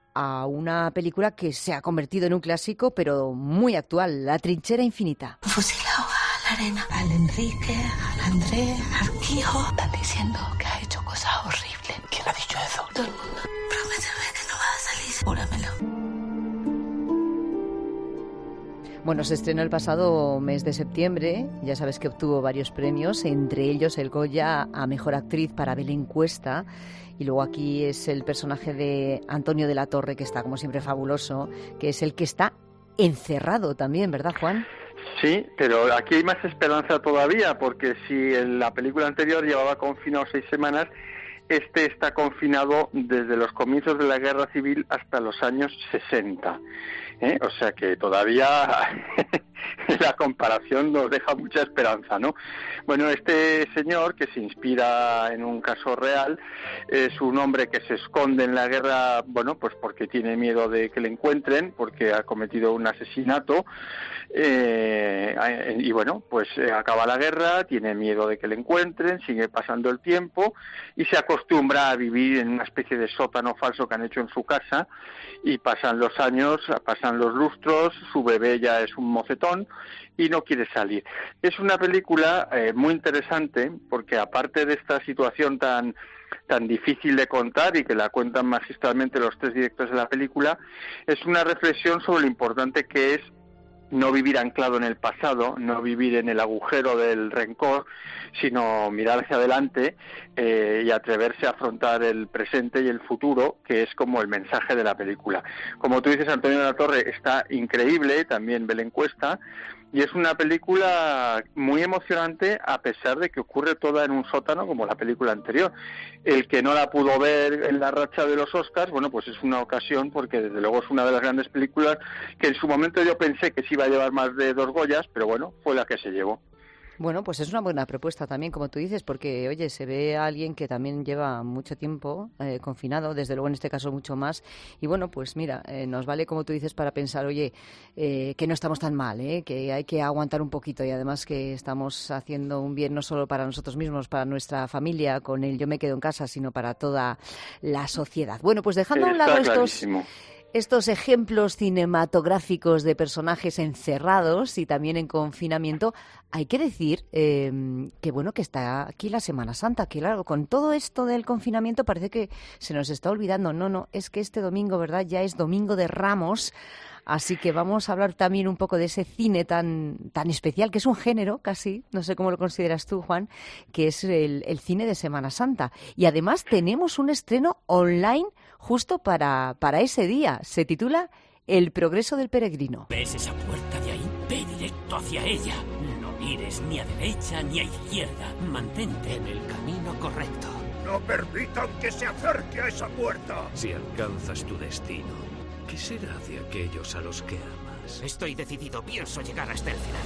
S1: a una película que se ha convertido en un clásico, pero muy actual, La trinchera infinita.
S10: Fusilado a la arena, al Enrique, al André, al Quijo. Están diciendo que ha hecho cosas horribles. ¿Quién ha dicho eso? Todo el mundo. Prométeme que no vas a salir. Júramelo.
S1: Bueno, se estrenó el pasado mes de septiembre, ya sabes que obtuvo varios premios, entre ellos el Goya a Mejor Actriz para Belén Cuesta, y luego aquí es el personaje de Antonio de la Torre, que está como siempre fabuloso, que es el que está encerrado también, ¿verdad, Juan?
S9: Sí, pero aquí hay más esperanza todavía, porque si en la película anterior llevaba confinado seis semanas, este está confinado desde los comienzos de la Guerra Civil hasta los años sesenta. ¿Eh? O sea que todavía la comparación nos deja mucha esperanza, ¿no? Bueno, este señor, que se inspira en un caso real, es un hombre que se esconde en la guerra, bueno, pues porque tiene miedo de que le encuentren, porque ha cometido un asesinato, eh, y bueno, pues eh, acaba la guerra, tiene miedo de que le encuentren, sigue pasando el tiempo y se acostumbra a vivir en una especie de sótano falso que han hecho en su casa, y pasan los años, pasan los lustros, su bebé ya es un mocetón y no quiere salir. Es una película eh, muy interesante porque, aparte de esta situación tan tan difícil de contar y que la cuentan magistralmente los tres directores de la película, es una reflexión sobre lo importante que es no vivir anclado en el pasado, no vivir en el agujero del rencor, sino mirar hacia adelante eh, y atreverse a afrontar el presente y el futuro, que es como el mensaje de la película. Como tú dices, Antonio de la Torre está increíble, también Belén Cuesta, y es una película muy emocionante a pesar de que ocurre toda en un sótano como la película anterior. El que no la pudo ver en la racha de los Oscars, bueno, pues es una ocasión, porque desde luego es una de las grandes películas que en su momento yo pensé que se iba a llevar más de dos Goyas, pero bueno, fue la que se llevó.
S1: Bueno, pues es una buena propuesta también, como tú dices, porque, oye, se ve a alguien que también lleva mucho tiempo eh, confinado, desde luego en este caso mucho más, y bueno, pues mira, eh, nos vale, como tú dices, para pensar, oye, eh, que no estamos tan mal, eh, que hay que aguantar un poquito, y además que estamos haciendo un bien no solo para nosotros mismos, para nuestra familia, con el Yo me quedo en casa, sino para toda la sociedad. Bueno, pues dejando a un lado estos... Estos ejemplos cinematográficos de personajes encerrados y también en confinamiento, hay que decir eh, que bueno que está aquí la Semana Santa, que claro, con todo esto del confinamiento parece que se nos está olvidando. No, no, es que este domingo, ¿verdad? Ya es Domingo de Ramos. Así que vamos a hablar también un poco de ese cine tan tan especial, que es un género casi, no sé cómo lo consideras tú, Juan, que es el, el cine de Semana Santa. Y además tenemos un estreno online justo para, para ese día. Se titula El progreso del peregrino.
S11: ¿Ves esa puerta de ahí? Ve directo hacia ella. No mires ni a derecha ni a izquierda. Mantente en el camino correcto.
S12: No permitan que se acerque a esa puerta.
S11: Si alcanzas tu destino, ¿qué será de aquellos a los que amas? Estoy decidido, pienso llegar hasta el final.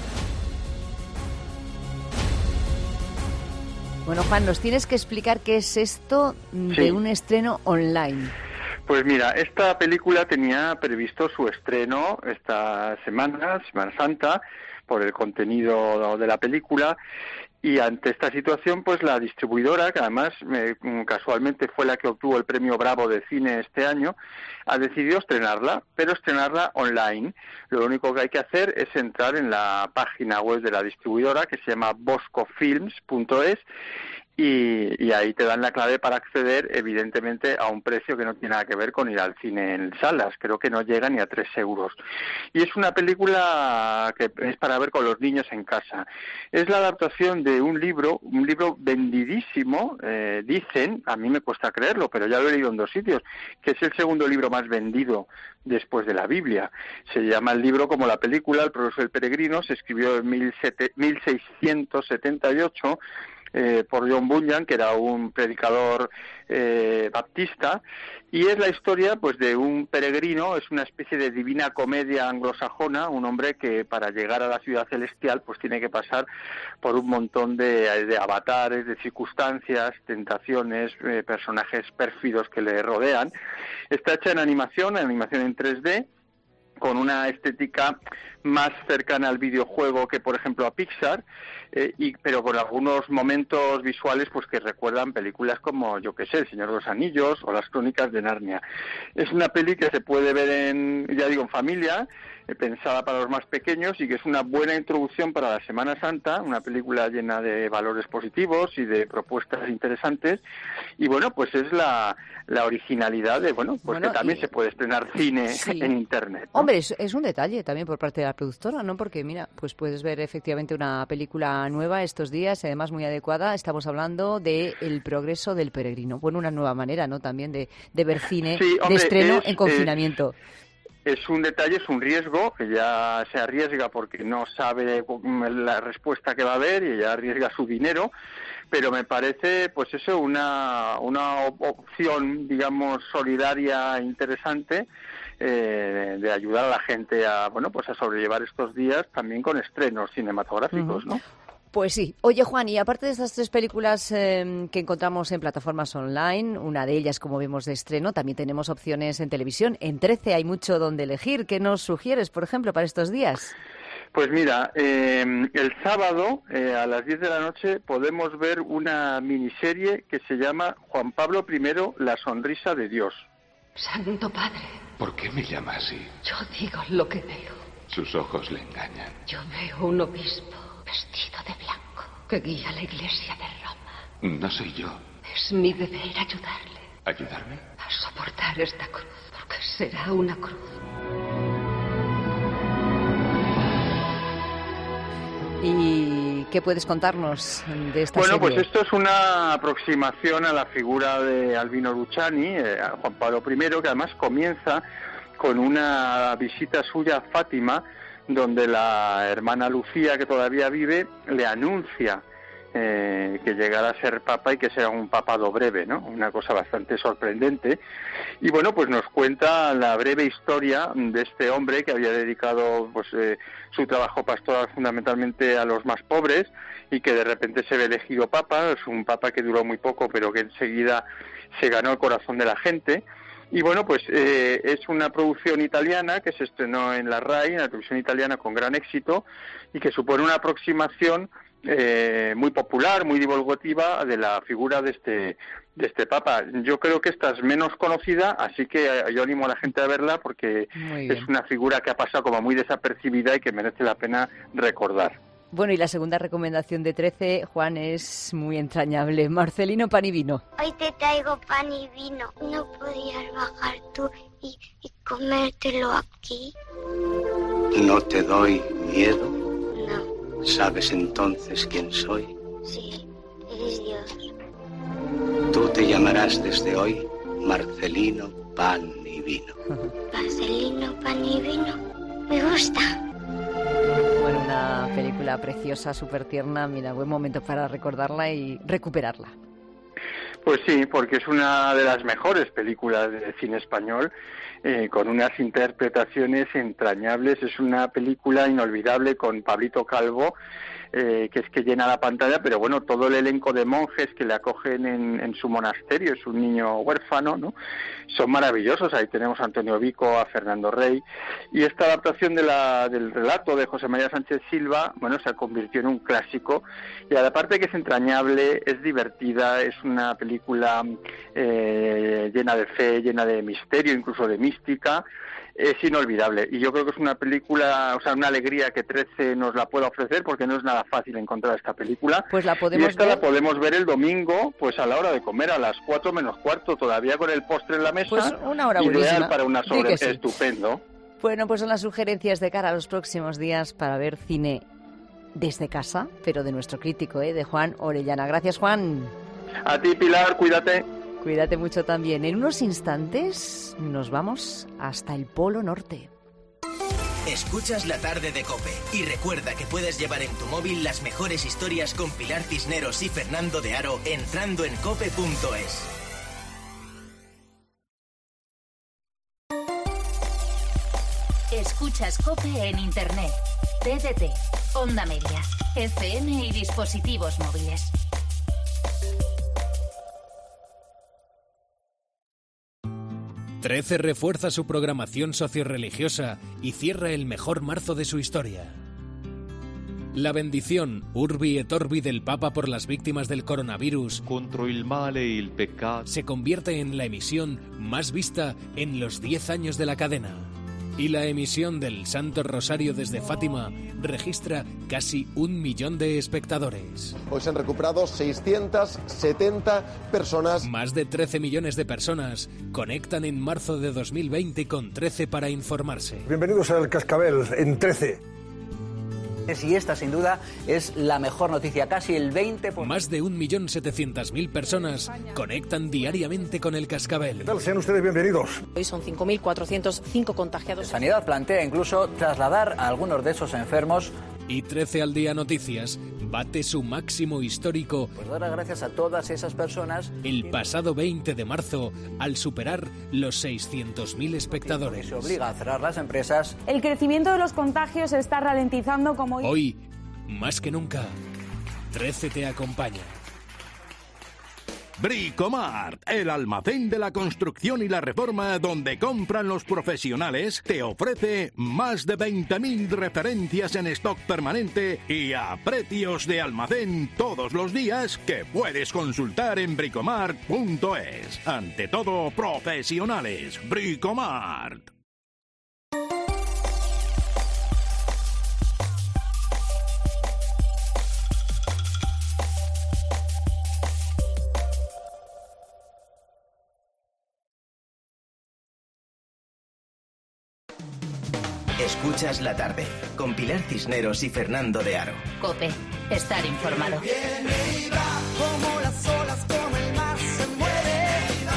S1: Bueno, Juan, nos tienes que explicar qué es esto de sí. un estreno online.
S9: Pues mira, esta película tenía previsto su estreno esta semana, Semana Santa, por el contenido de la película. Y ante esta situación, pues la distribuidora, que además eh, casualmente fue la que obtuvo el premio Bravo de cine este año, ha decidido estrenarla, pero estrenarla online. Lo único que hay que hacer es entrar en la página web de la distribuidora, que se llama bosco films punto es, y, y ahí te dan la clave para acceder, evidentemente, a un precio que no tiene nada que ver con ir al cine en salas. Creo que no llega ni a tres euros. Y es una película que es para ver con los niños en casa. Es la adaptación de un libro, un libro vendidísimo, eh, dicen, a mí me cuesta creerlo, pero ya lo he leído en dos sitios, que es el segundo libro más vendido después de la Biblia. Se llama el libro como la película, El progreso del peregrino, se escribió en mil seiscientos setenta y ocho, Eh, por John Bunyan, que era un predicador eh, baptista, y es la historia pues de un peregrino, es una especie de divina comedia anglosajona, un hombre que para llegar a la ciudad celestial pues tiene que pasar por un montón de, de avatares, de circunstancias, tentaciones, eh, personajes pérfidos que le rodean. Está hecha en animación, en animación en tres D, con una estética más cercana al videojuego que, por ejemplo, a Pixar, eh, y pero con algunos momentos visuales pues que recuerdan películas como, yo qué sé, El Señor de los Anillos o Las Crónicas de Narnia. Es una peli que se puede ver en, ya digo, en familia, eh, pensada para los más pequeños, y que es una buena introducción para la Semana Santa, una película llena de valores positivos y de propuestas interesantes, y bueno, pues es la, la originalidad de, bueno, pues bueno, que también y... se puede estrenar cine sí. en Internet, ¿no?
S1: Hombre, es, es un detalle también por parte de la productora, ¿no? Porque mira, pues puedes ver efectivamente una película nueva estos días, además muy adecuada. Estamos hablando de El progreso del peregrino. Bueno, una nueva manera, ¿no? También de, de ver cine
S9: sí, hombre,
S1: de estreno
S9: es,
S1: en confinamiento.
S9: Es, es un detalle, es un riesgo, que ya se arriesga porque no sabe la respuesta que va a haber y ya arriesga su dinero, pero me parece, pues eso, una, una opción, digamos, solidaria e interesante, Eh, de ayudar a la gente a, bueno, pues a sobrellevar estos días también con estrenos cinematográficos, ¿no?
S1: Pues sí. Oye, Juan, y aparte de estas tres películas eh, que encontramos en plataformas online, una de ellas, como vemos, de estreno, también tenemos opciones en televisión. En trece hay mucho donde elegir. ¿Qué nos sugieres, por ejemplo, para estos días?
S9: Pues mira, eh, el sábado eh, a las diez de la noche podemos ver una miniserie que se llama Juan Pablo primero, la sonrisa de Dios.
S10: Santo Padre.
S23: ¿Por qué me llama así?
S10: Yo digo lo que veo.
S23: Sus ojos le engañan.
S10: Yo veo un obispo vestido de blanco que guía a la iglesia de Roma.
S23: No soy yo.
S10: Es mi deber ayudarle.
S23: ¿Ayudarme?
S10: A soportar esta cruz, porque será una cruz.
S1: ¿Y qué puedes contarnos de esta
S9: bueno,
S1: serie?
S9: Pues esto es una aproximación a la figura de Albino Luciani, eh, a Juan Pablo primero, que además comienza con una visita suya a Fátima, donde la hermana Lucía, que todavía vive, le anuncia Eh, que llegará a ser papa y que será un papado breve, ¿no? Una cosa bastante sorprendente. Y bueno, pues nos cuenta la breve historia de este hombre que había dedicado pues eh, su trabajo pastoral fundamentalmente a los más pobres y que de repente se ve elegido papa. Es un papa que duró muy poco, pero que enseguida se ganó el corazón de la gente. Y bueno, pues eh, es una producción italiana que se estrenó en la RAI, en la televisión italiana, con gran éxito, y que supone una aproximación eh, muy popular, muy divulgativa de la figura de este de este Papa. Yo creo que esta es menos conocida, así que yo animo a la gente a verla porque es una figura que ha pasado como muy desapercibida y que merece la pena recordar.
S1: Bueno, y la segunda recomendación de trece, Juan, es muy entrañable. Marcelino, pan y vino.
S13: Hoy te traigo pan y vino. ¿No podías bajar tú y, y comértelo aquí?
S8: ¿No te doy miedo?
S13: No.
S8: ¿Sabes entonces quién soy?
S13: Sí, eres Dios.
S8: Tú te llamarás desde hoy Marcelino Pan y Vino.
S13: Marcelino Pan y Vino. Me gusta.
S1: Bueno, una película preciosa, súper tierna. Mira, buen momento para recordarla y recuperarla.
S9: Pues sí, porque es una de las mejores películas de cine español, eh, con unas interpretaciones entrañables. Es una película inolvidable con Pablito Calvo, eh, que es que llena la pantalla, pero bueno, todo el elenco de monjes que le acogen en, en su monasterio, es un niño huérfano, ¿no? Son maravillosos. Ahí tenemos a Antonio Vico, a Fernando Rey, y esta adaptación de la, del relato de José María Sánchez Silva, bueno, se convirtió en un clásico, y aparte que es entrañable, es divertida, es una película eh, llena de fe, llena de misterio, incluso de mística. Es inolvidable, y yo creo que es una película, o sea, una alegría que trece nos la pueda ofrecer, porque no es nada fácil encontrar esta película.
S1: Pues la podemos
S9: y esta
S1: ver.
S9: la podemos ver el domingo, pues a la hora de comer, a las cuatro menos cuarto, todavía con el postre en la mesa.
S1: Pues una hora
S9: ideal
S1: buenísima.
S9: Para una sobre...
S1: Sí.
S9: Estupendo.
S1: Bueno, pues son las sugerencias de cara a los próximos días para ver cine desde casa, pero de nuestro crítico, ¿eh? De Juan Orellana. Gracias, Juan.
S9: A ti, Pilar, cuídate.
S1: Cuídate mucho también. En unos instantes nos vamos hasta el Polo Norte.
S2: Escuchas la tarde de COPE y recuerda que puedes llevar en tu móvil las mejores historias con Pilar Cisneros y Fernando de Aro entrando en cope punto es.
S3: Escuchas COPE en Internet, T D T, Onda Media, F M y dispositivos móviles.
S14: trece refuerza su programación sociorreligiosa y cierra el mejor marzo de su historia. La bendición Urbi et Orbi del Papa por las víctimas del coronavirus
S15: contro il male e il peccato
S14: se convierte en la emisión más vista en los diez años de la cadena. Y la emisión del Santo Rosario desde Fátima registra casi un millón de espectadores.
S16: Hoy se han recuperado seiscientas setenta personas.
S14: Más de trece millones de personas conectan en marzo de dos mil veinte con trece para informarse.
S17: Bienvenidos al Cascabel en trece.
S18: Y esta, sin duda, es la mejor noticia. Casi el veinte por ciento.
S14: Más de un millón setecientas mil personas conectan diariamente con el Cascabel.
S17: ¿Qué tal? Sean ustedes bienvenidos.
S19: Hoy son cinco mil cuatrocientos cinco contagiados.
S18: Sanidad plantea incluso trasladar a algunos de esos enfermos.
S14: Y trece al día Noticias bate su máximo histórico.
S18: Pues dar las gracias a todas esas personas.
S14: El pasado veinte de marzo, al superar los seiscientos mil espectadores.
S18: Se obliga a cerrar las empresas.
S20: El crecimiento de los contagios se está ralentizando como...
S14: Hoy, más que nunca, trece te acompaña.
S21: Bricomart, el almacén de la construcción y la reforma donde compran los profesionales, te ofrece más de veinte mil referencias en stock permanente y a precios de almacén todos los días que puedes consultar en bricomart punto es. Ante todo, profesionales. Bricomart.
S2: Escuchas la tarde con Pilar Cisneros y Fernando de Aro.
S3: COPE, estar informado.
S22: Viene y va como las olas, como el mar se mueve.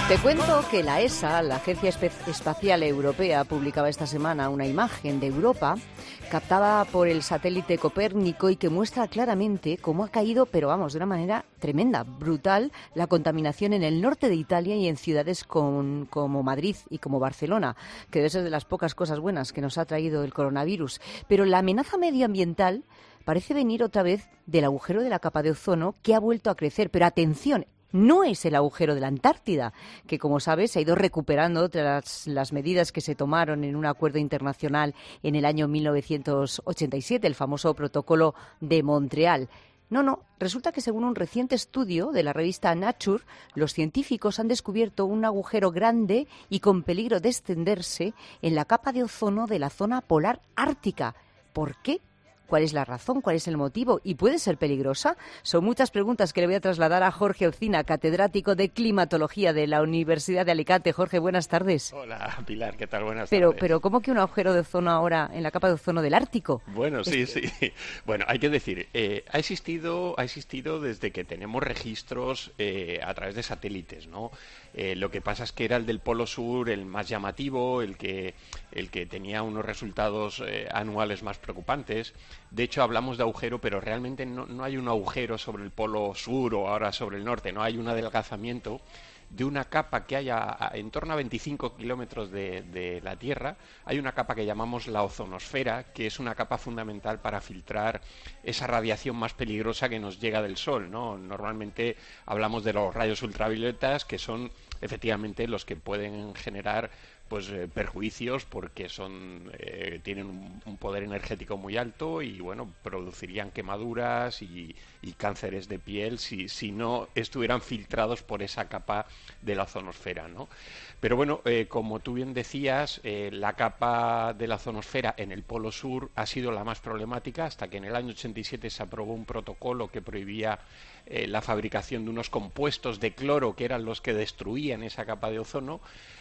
S1: Te cuento que la E S A, la Agencia Espacial Europea, publicaba esta semana una imagen de Europa captada por el satélite Copérnico y que muestra claramente cómo ha caído, pero vamos, de una manera tremenda, brutal, la contaminación en el norte de Italia y en ciudades con, como Madrid y como Barcelona, que debe ser de las pocas cosas buenas que nos ha traído el coronavirus. Pero la amenaza medioambiental parece venir otra vez del agujero de la capa de ozono, que ha vuelto a crecer. Pero atención, no es el agujero de la Antártida, que, como sabes, se ha ido recuperando tras las medidas que se tomaron en un acuerdo internacional en el año mil novecientos ochenta y siete, el famoso Protocolo de Montreal. No, no, resulta que según un reciente estudio de la revista Nature, los científicos han descubierto un agujero grande y con peligro de extenderse en la capa de ozono de la zona polar ártica. ¿Por qué? ¿Cuál es la razón? ¿Cuál es el motivo? ¿Y puede ser peligrosa? Son muchas preguntas que le voy a trasladar a Jorge Ocina, catedrático de climatología de la Universidad de Alicante. Jorge, buenas tardes.
S4: Hola, Pilar, ¿qué tal? Buenas
S1: pero,
S4: tardes.
S1: Pero, ¿cómo que un agujero de ozono ahora en la capa de ozono del Ártico?
S4: Bueno, sí, sí. Bueno, hay que decir, eh, ha existido ha existido desde que tenemos registros eh, a través de satélites, ¿no? Eh, lo que pasa es que era el del Polo Sur el más llamativo, el que, el que tenía unos resultados eh, anuales más preocupantes. De hecho, hablamos de agujero, pero realmente no, no hay un agujero sobre el Polo Sur o ahora sobre el norte, no hay un adelgazamiento de una capa que hay a, a, en torno a veinticinco kilómetros de, de la Tierra. Hay una capa que llamamos la ozonosfera, que es una capa fundamental para filtrar esa radiación más peligrosa que nos llega del Sol, ¿no? Normalmente hablamos de los rayos ultravioletas, que son efectivamente los que pueden generar pues eh, perjuicios porque son eh, tienen un, un poder energético muy alto y bueno, producirían quemaduras y, y cánceres de piel si, si no estuvieran filtrados por esa capa de la ozonosfera, ¿no? Pero bueno, eh, como tú bien decías, eh, la capa de la ozonosfera en el Polo Sur ha sido la más problemática hasta que en el año ochenta y siete se aprobó un protocolo que prohibía eh, la fabricación de unos compuestos de cloro que eran los que destruían esa capa de ozono.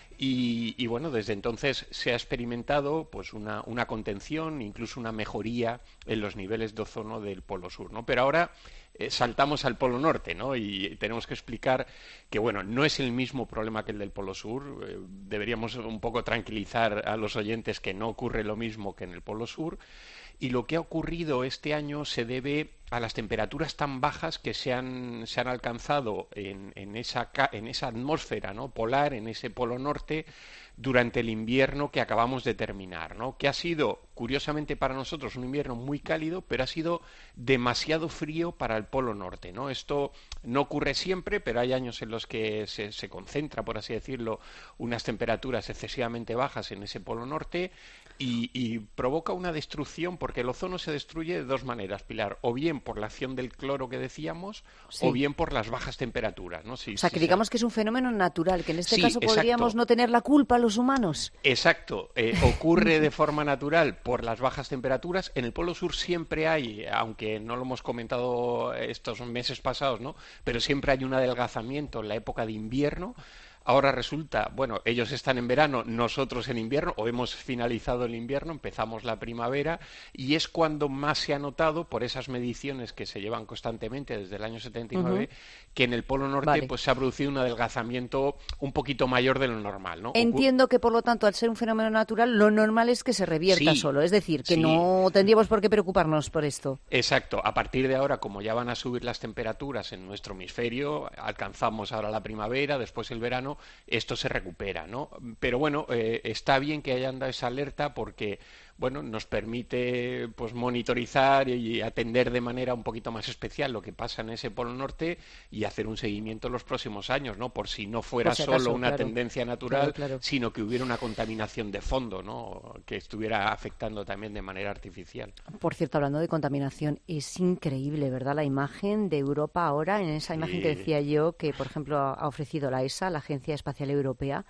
S4: Y, y bueno, desde entonces se ha experimentado pues una, una contención, incluso una mejoría en los niveles de ozono del Polo Sur, ¿no? Pero ahora eh, saltamos al Polo Norte, ¿no? Y tenemos que explicar que, bueno, no es el mismo problema que el del Polo Sur. Eh, deberíamos un poco tranquilizar a los oyentes que no ocurre lo mismo que en el Polo Sur. Y lo que ha ocurrido este año se debe a las temperaturas tan bajas que se han, se han alcanzado en, en, esa, en esa atmósfera, ¿no? polar, en ese polo norte, durante el invierno que acabamos de terminar, ¿no? Que ha sido, curiosamente para nosotros, un invierno muy cálido, pero ha sido demasiado frío para el polo norte, ¿no? Esto no ocurre siempre, pero hay años en los que se, se concentra, por así decirlo, unas temperaturas excesivamente bajas en ese polo norte y, y provoca una destrucción, porque el ozono se destruye de dos maneras, Pilar, o bien por la acción del cloro que decíamos, sí, o bien por las bajas temperaturas, ¿no? Sí,
S1: o sea,
S4: sí,
S1: que digamos
S4: sí.
S1: que es un fenómeno natural, que en este
S4: Sí,
S1: caso podríamos
S4: exacto.
S1: no tener la culpa los humanos.
S4: Exacto, eh, ocurre de forma natural por las bajas temperaturas. En el Polo Sur siempre hay, aunque no lo hemos comentado estos meses pasados, ¿no? Pero siempre hay un adelgazamiento en la época de invierno. Ahora resulta, bueno, ellos están en verano, nosotros en invierno, o hemos finalizado el invierno, empezamos la primavera, y es cuando más se ha notado, por esas mediciones que se llevan constantemente desde el año setenta y nueve, uh-huh. que en el Polo Norte
S1: vale.
S4: pues se ha producido un adelgazamiento un poquito mayor de lo normal, ¿no?
S1: Entiendo que, por lo tanto, al ser un fenómeno natural, lo normal es que se revierta
S4: Sí,
S1: solo, es decir, que
S4: sí.
S1: no tendríamos por qué preocuparnos por esto.
S4: Exacto. A partir de ahora, como ya van a subir las temperaturas en nuestro hemisferio, alcanzamos ahora la primavera, después el verano, esto se recupera, ¿no? Pero bueno, eh, está bien que hayan dado esa alerta porque, bueno, nos permite pues monitorizar y atender de manera un poquito más especial lo que pasa en ese Polo Norte y hacer un seguimiento en los próximos años, ¿no? Por si no fuera
S1: Por si acaso,
S4: solo una
S1: claro.
S4: tendencia natural,
S1: Claro, claro.
S4: sino que hubiera una contaminación de fondo, ¿no? Que estuviera afectando también de manera artificial.
S1: Por cierto, hablando de contaminación, es increíble, ¿verdad? La imagen de Europa ahora, en esa imagen
S4: Sí.
S1: que decía yo, que por ejemplo ha ofrecido la E S A, la Agencia Espacial Europea. O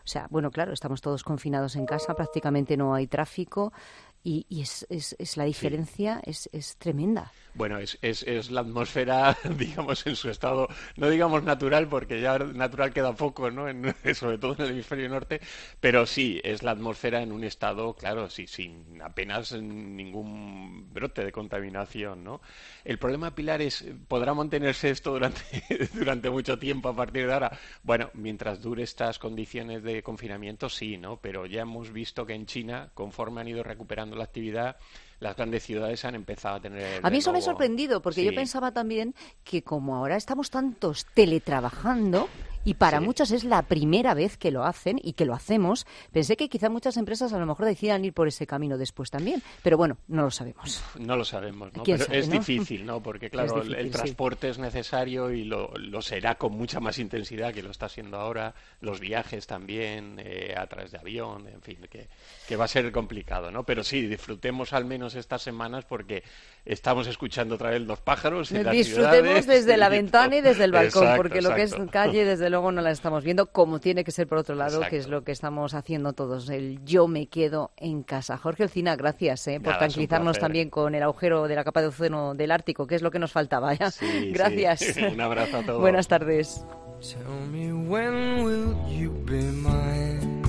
S1: O sea, bueno, claro, estamos todos confinados en casa, prácticamente no hay tráfico y, y es, es, es la diferencia es, es tremenda.
S4: Bueno, es, es, es la atmósfera, digamos, en su estado, no digamos natural, porque ya natural queda poco, ¿no? En, sobre todo en el hemisferio norte, pero sí, es la atmósfera en un estado, claro, sí, sin apenas ningún brote de contaminación, ¿no? El problema, Pilar, es, ¿podrá mantenerse esto durante, durante mucho tiempo a partir de ahora? Bueno, mientras dure estas condiciones de confinamiento, sí, ¿no? Pero ya hemos visto que en China, conforme han ido recuperando la actividad, las grandes ciudades han empezado a tener...
S1: A mí eso
S4: nuevo...
S1: me ha sorprendido, porque sí. Yo pensaba también que como ahora estamos tantos teletrabajando, y para sí. muchos es la primera vez que lo hacen y que lo hacemos, pensé que quizá muchas empresas a lo mejor decidan ir por ese camino después también, pero bueno, no lo sabemos.
S4: No lo sabemos, ¿no?
S1: Pero
S4: sabe,
S1: es
S4: ¿no? difícil, ¿no? Porque claro, difícil, el, el transporte sí. es necesario y lo, lo será con mucha más intensidad que lo está haciendo ahora, los viajes también, eh, a través de avión, en fin, que, que va a ser complicado, ¿no? Pero sí, disfrutemos al menos estas semanas porque estamos escuchando otra vez los pájaros en las
S1: disfrutemos
S4: ciudades.
S1: Desde la ventana y desde el balcón,
S4: exacto,
S1: porque lo
S4: exacto.
S1: que es calle, desde luego no la estamos viendo, como tiene que ser por otro lado,
S4: exacto.
S1: que es lo que estamos haciendo todos, el yo me quedo en casa. Jorge Olcina, gracias eh, por Nada, tranquilizarnos también con el agujero de la capa de ozono del Ártico, que es lo que nos faltaba. ¿ya?
S4: Sí,
S1: gracias.
S4: Sí. Un abrazo a todos.
S1: Buenas tardes.
S5: Tell me when will you be mine?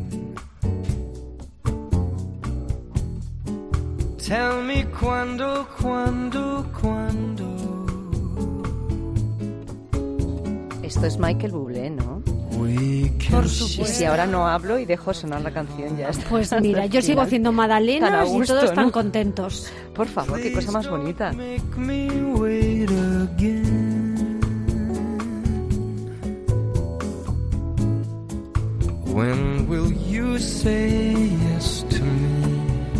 S5: Tell me cuándo, cuándo, cuándo.
S1: Esto es Michael Bublé, ¿no?
S5: Por
S1: supuesto. Y si ahora no hablo y dejo sonar la canción, ya está.
S6: Pues mira, yo sigo haciendo magdalenas y todos están
S1: ¿no?
S6: contentos.
S1: Por favor, qué cosa más bonita.
S5: When will you say yes to me?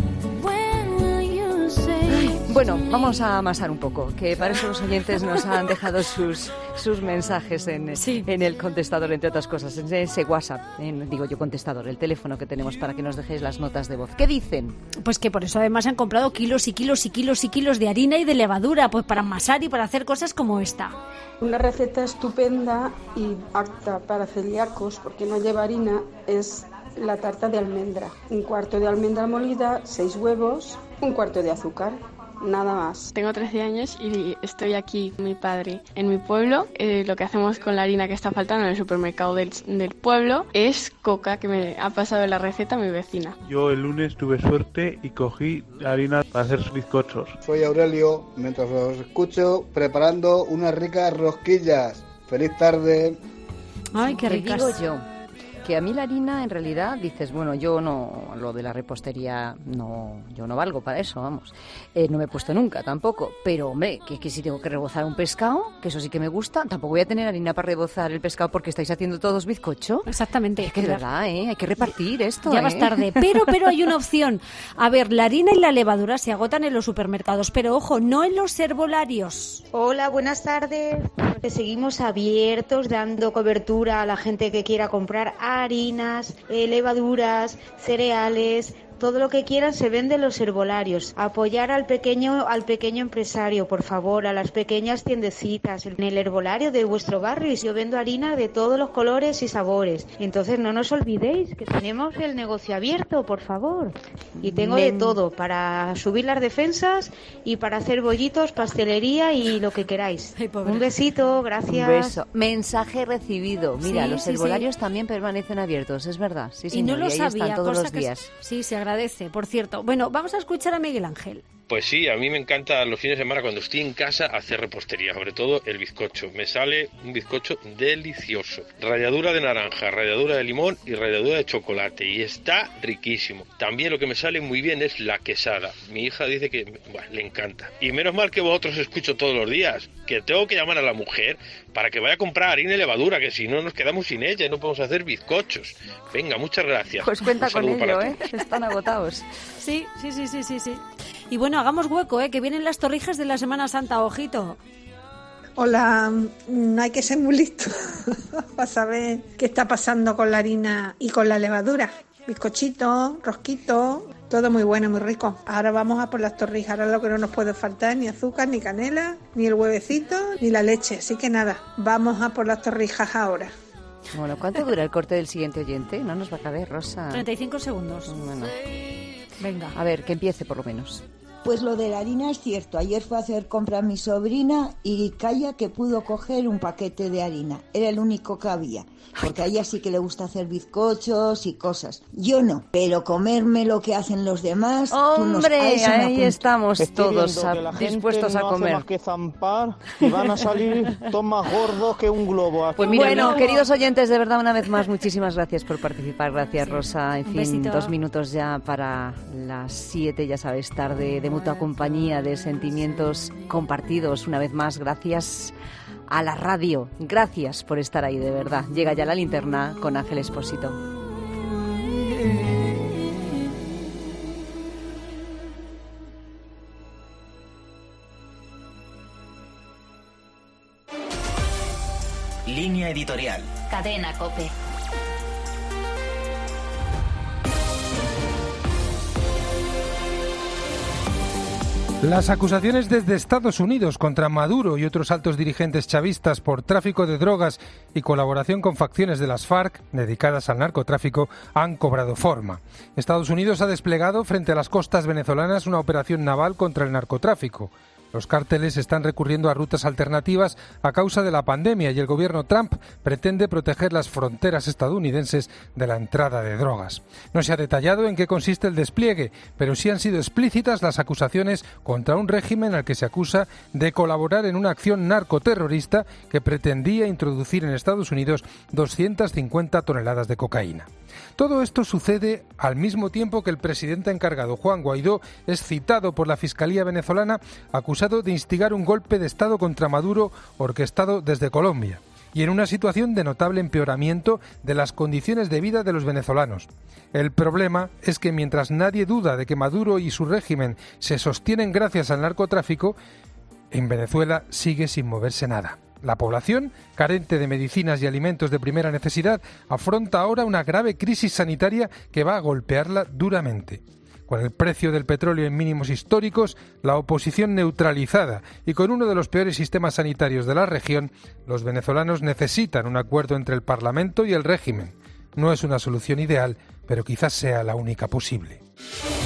S1: Bueno, vamos a amasar un poco, que para eso los oyentes nos han dejado sus sus mensajes en, sí. en el contestador, entre otras cosas, en ese WhatsApp, en, digo yo contestador, el teléfono que tenemos para que nos dejéis las notas de voz. ¿Qué dicen?
S6: Pues que por eso además han comprado kilos y kilos y kilos y kilos de harina y de levadura, pues para amasar y para hacer cosas como esta.
S7: Una receta estupenda y apta para celíacos, porque no lleva harina, es la tarta de almendra. Un cuarto de almendra molida, seis huevos, un cuarto de azúcar. Nada más.
S22: Tengo trece años y estoy aquí con mi padre en mi pueblo. Eh, lo que hacemos con la harina que está faltando en el supermercado del, del pueblo es coca, que me ha pasado la receta a mi vecina.
S24: Yo el lunes tuve suerte y cogí harina para hacer bizcochos.
S25: Soy Aurelio, mientras os escucho preparando unas ricas rosquillas. ¡Feliz tarde!
S6: Ay, qué ricas.
S1: Te digo yo que a mí la harina, en realidad, dices, bueno, yo no, lo de la repostería, no, yo no valgo para eso, vamos. Eh, no me he puesto nunca, tampoco. Pero, hombre, que, que si tengo que rebozar un pescado, que eso sí que me gusta, tampoco voy a tener harina para rebozar el pescado porque estáis haciendo todos bizcocho.
S6: Exactamente.
S1: Es que de verdad, ¿eh? Hay que repartir esto,
S6: Ya
S1: ¿eh?
S6: vas tarde. Pero, pero hay una opción. A ver, la harina y la levadura se agotan en los supermercados, pero, ojo, no en los herbolarios.
S26: Hola, buenas tardes. Seguimos abiertos, dando cobertura a la gente que quiera comprar harinas, eh, levaduras, cereales, todo lo que quieran se vende en los herbolarios. Apoyar al pequeño al pequeño empresario, por favor, a las pequeñas tiendecitas. En el herbolario de vuestro barrio, y yo vendo harina de todos los colores y sabores. Entonces no nos olvidéis que tenemos el negocio abierto, por favor. Y tengo Men... de todo, para subir las defensas y para hacer bollitos, pastelería y lo que queráis. Ay, un besito, gracias.
S1: Un beso. Mensaje recibido. Mira,
S6: sí,
S1: los
S6: sí,
S1: herbolarios
S6: sí.
S1: también permanecen abiertos, es verdad. Sí,
S6: y
S1: señor,
S6: no lo
S1: y ahí
S6: sabía,
S1: están todos
S6: cosa
S1: los
S6: que
S1: días.
S6: es... Sí, se agradece, por cierto. Bueno, vamos a escuchar a Miguel Ángel.
S27: Pues sí, a mí me encanta los fines de semana cuando estoy en casa hacer repostería, sobre todo el bizcocho. Me sale un bizcocho delicioso. Ralladura de naranja, ralladura de limón y ralladura de chocolate. Y está riquísimo. También lo que me sale muy bien es la quesada. Mi hija dice que bueno, le encanta. Y menos mal que vosotros escucho todos los días, que tengo que llamar a la mujer para que vaya a comprar harina y levadura, que si no nos quedamos sin ella y no podemos hacer bizcochos. Venga, muchas gracias.
S1: Pues cuenta con ello, ¿eh? Están agotados.
S6: Sí, sí, sí, sí, sí, sí. Y bueno, hagamos hueco, ¿eh? Que vienen las torrijas de la Semana Santa, ojito.
S28: Hola, no hay que ser muy listo para saber qué está pasando con la harina y con la levadura. Bizcochito, rosquito, todo muy bueno, muy rico. Ahora vamos a por las torrijas, ahora lo que no nos puede faltar ni azúcar, ni canela, ni el huevecito, ni la leche. Así que nada, vamos a por las torrijas ahora.
S1: Bueno, ¿cuánto dura el corte del siguiente oyente? No nos va a caber, Rosa.
S6: treinta y cinco segundos.
S1: Bueno.
S6: Venga.
S1: A ver, que empiece por lo menos.
S8: Pues lo de la harina es cierto. Ayer fue a hacer compra mi sobrina y calla que pudo coger un paquete de harina. Era el único que había. Porque a ella sí que le gusta hacer bizcochos y cosas. Yo no. Pero comerme lo que hacen los demás...
S1: ¡Hombre!
S8: Tú nos...
S1: Ahí estamos
S9: Estoy
S1: todos a...
S9: a,
S1: dispuestos
S9: no
S1: a comer.
S9: Hace más que zampar y van a salir todos más gordos que un globo.
S1: Pues mira, bueno, queridos oyentes, de verdad, una vez más, muchísimas gracias por participar. Gracias, Rosa. En fin, besito. Dos minutos ya para las siete, ya sabes, tarde de mutua compañía, de sentimientos compartidos. Una vez más, gracias a la radio. Gracias por estar ahí, de verdad. Llega ya la linterna con Ángel Expósito.
S2: Línea editorial.
S3: Cadena COPE.
S10: Las acusaciones desde Estados Unidos contra Maduro y otros altos dirigentes chavistas por tráfico de drogas y colaboración con facciones de las FARC dedicadas al narcotráfico han cobrado forma. Estados Unidos ha desplegado frente a las costas venezolanas una operación naval contra el narcotráfico. Los cárteles están recurriendo a rutas alternativas a causa de la pandemia y el gobierno Trump pretende proteger las fronteras estadounidenses de la entrada de drogas. No se ha detallado en qué consiste el despliegue, pero sí han sido explícitas las acusaciones contra un régimen al que se acusa de colaborar en una acción narcoterrorista que pretendía introducir en Estados Unidos doscientas cincuenta toneladas de cocaína. Todo esto sucede al mismo tiempo que el presidente encargado, Juan Guaidó, es citado por la Fiscalía venezolana acusado de instigar un golpe de Estado contra Maduro orquestado desde Colombia, y en una situación de notable empeoramiento de las condiciones de vida de los venezolanos. El problema es que mientras nadie duda de que Maduro y su régimen se sostienen gracias al narcotráfico, en Venezuela sigue sin moverse nada. La población, carente de medicinas y alimentos de primera necesidad, afronta ahora una grave crisis sanitaria que va a golpearla duramente. Con el precio del petróleo en mínimos históricos, la oposición neutralizada y con uno de los peores sistemas sanitarios de la región, los venezolanos necesitan un acuerdo entre el Parlamento y el régimen. No es una solución ideal, pero quizás sea la única posible.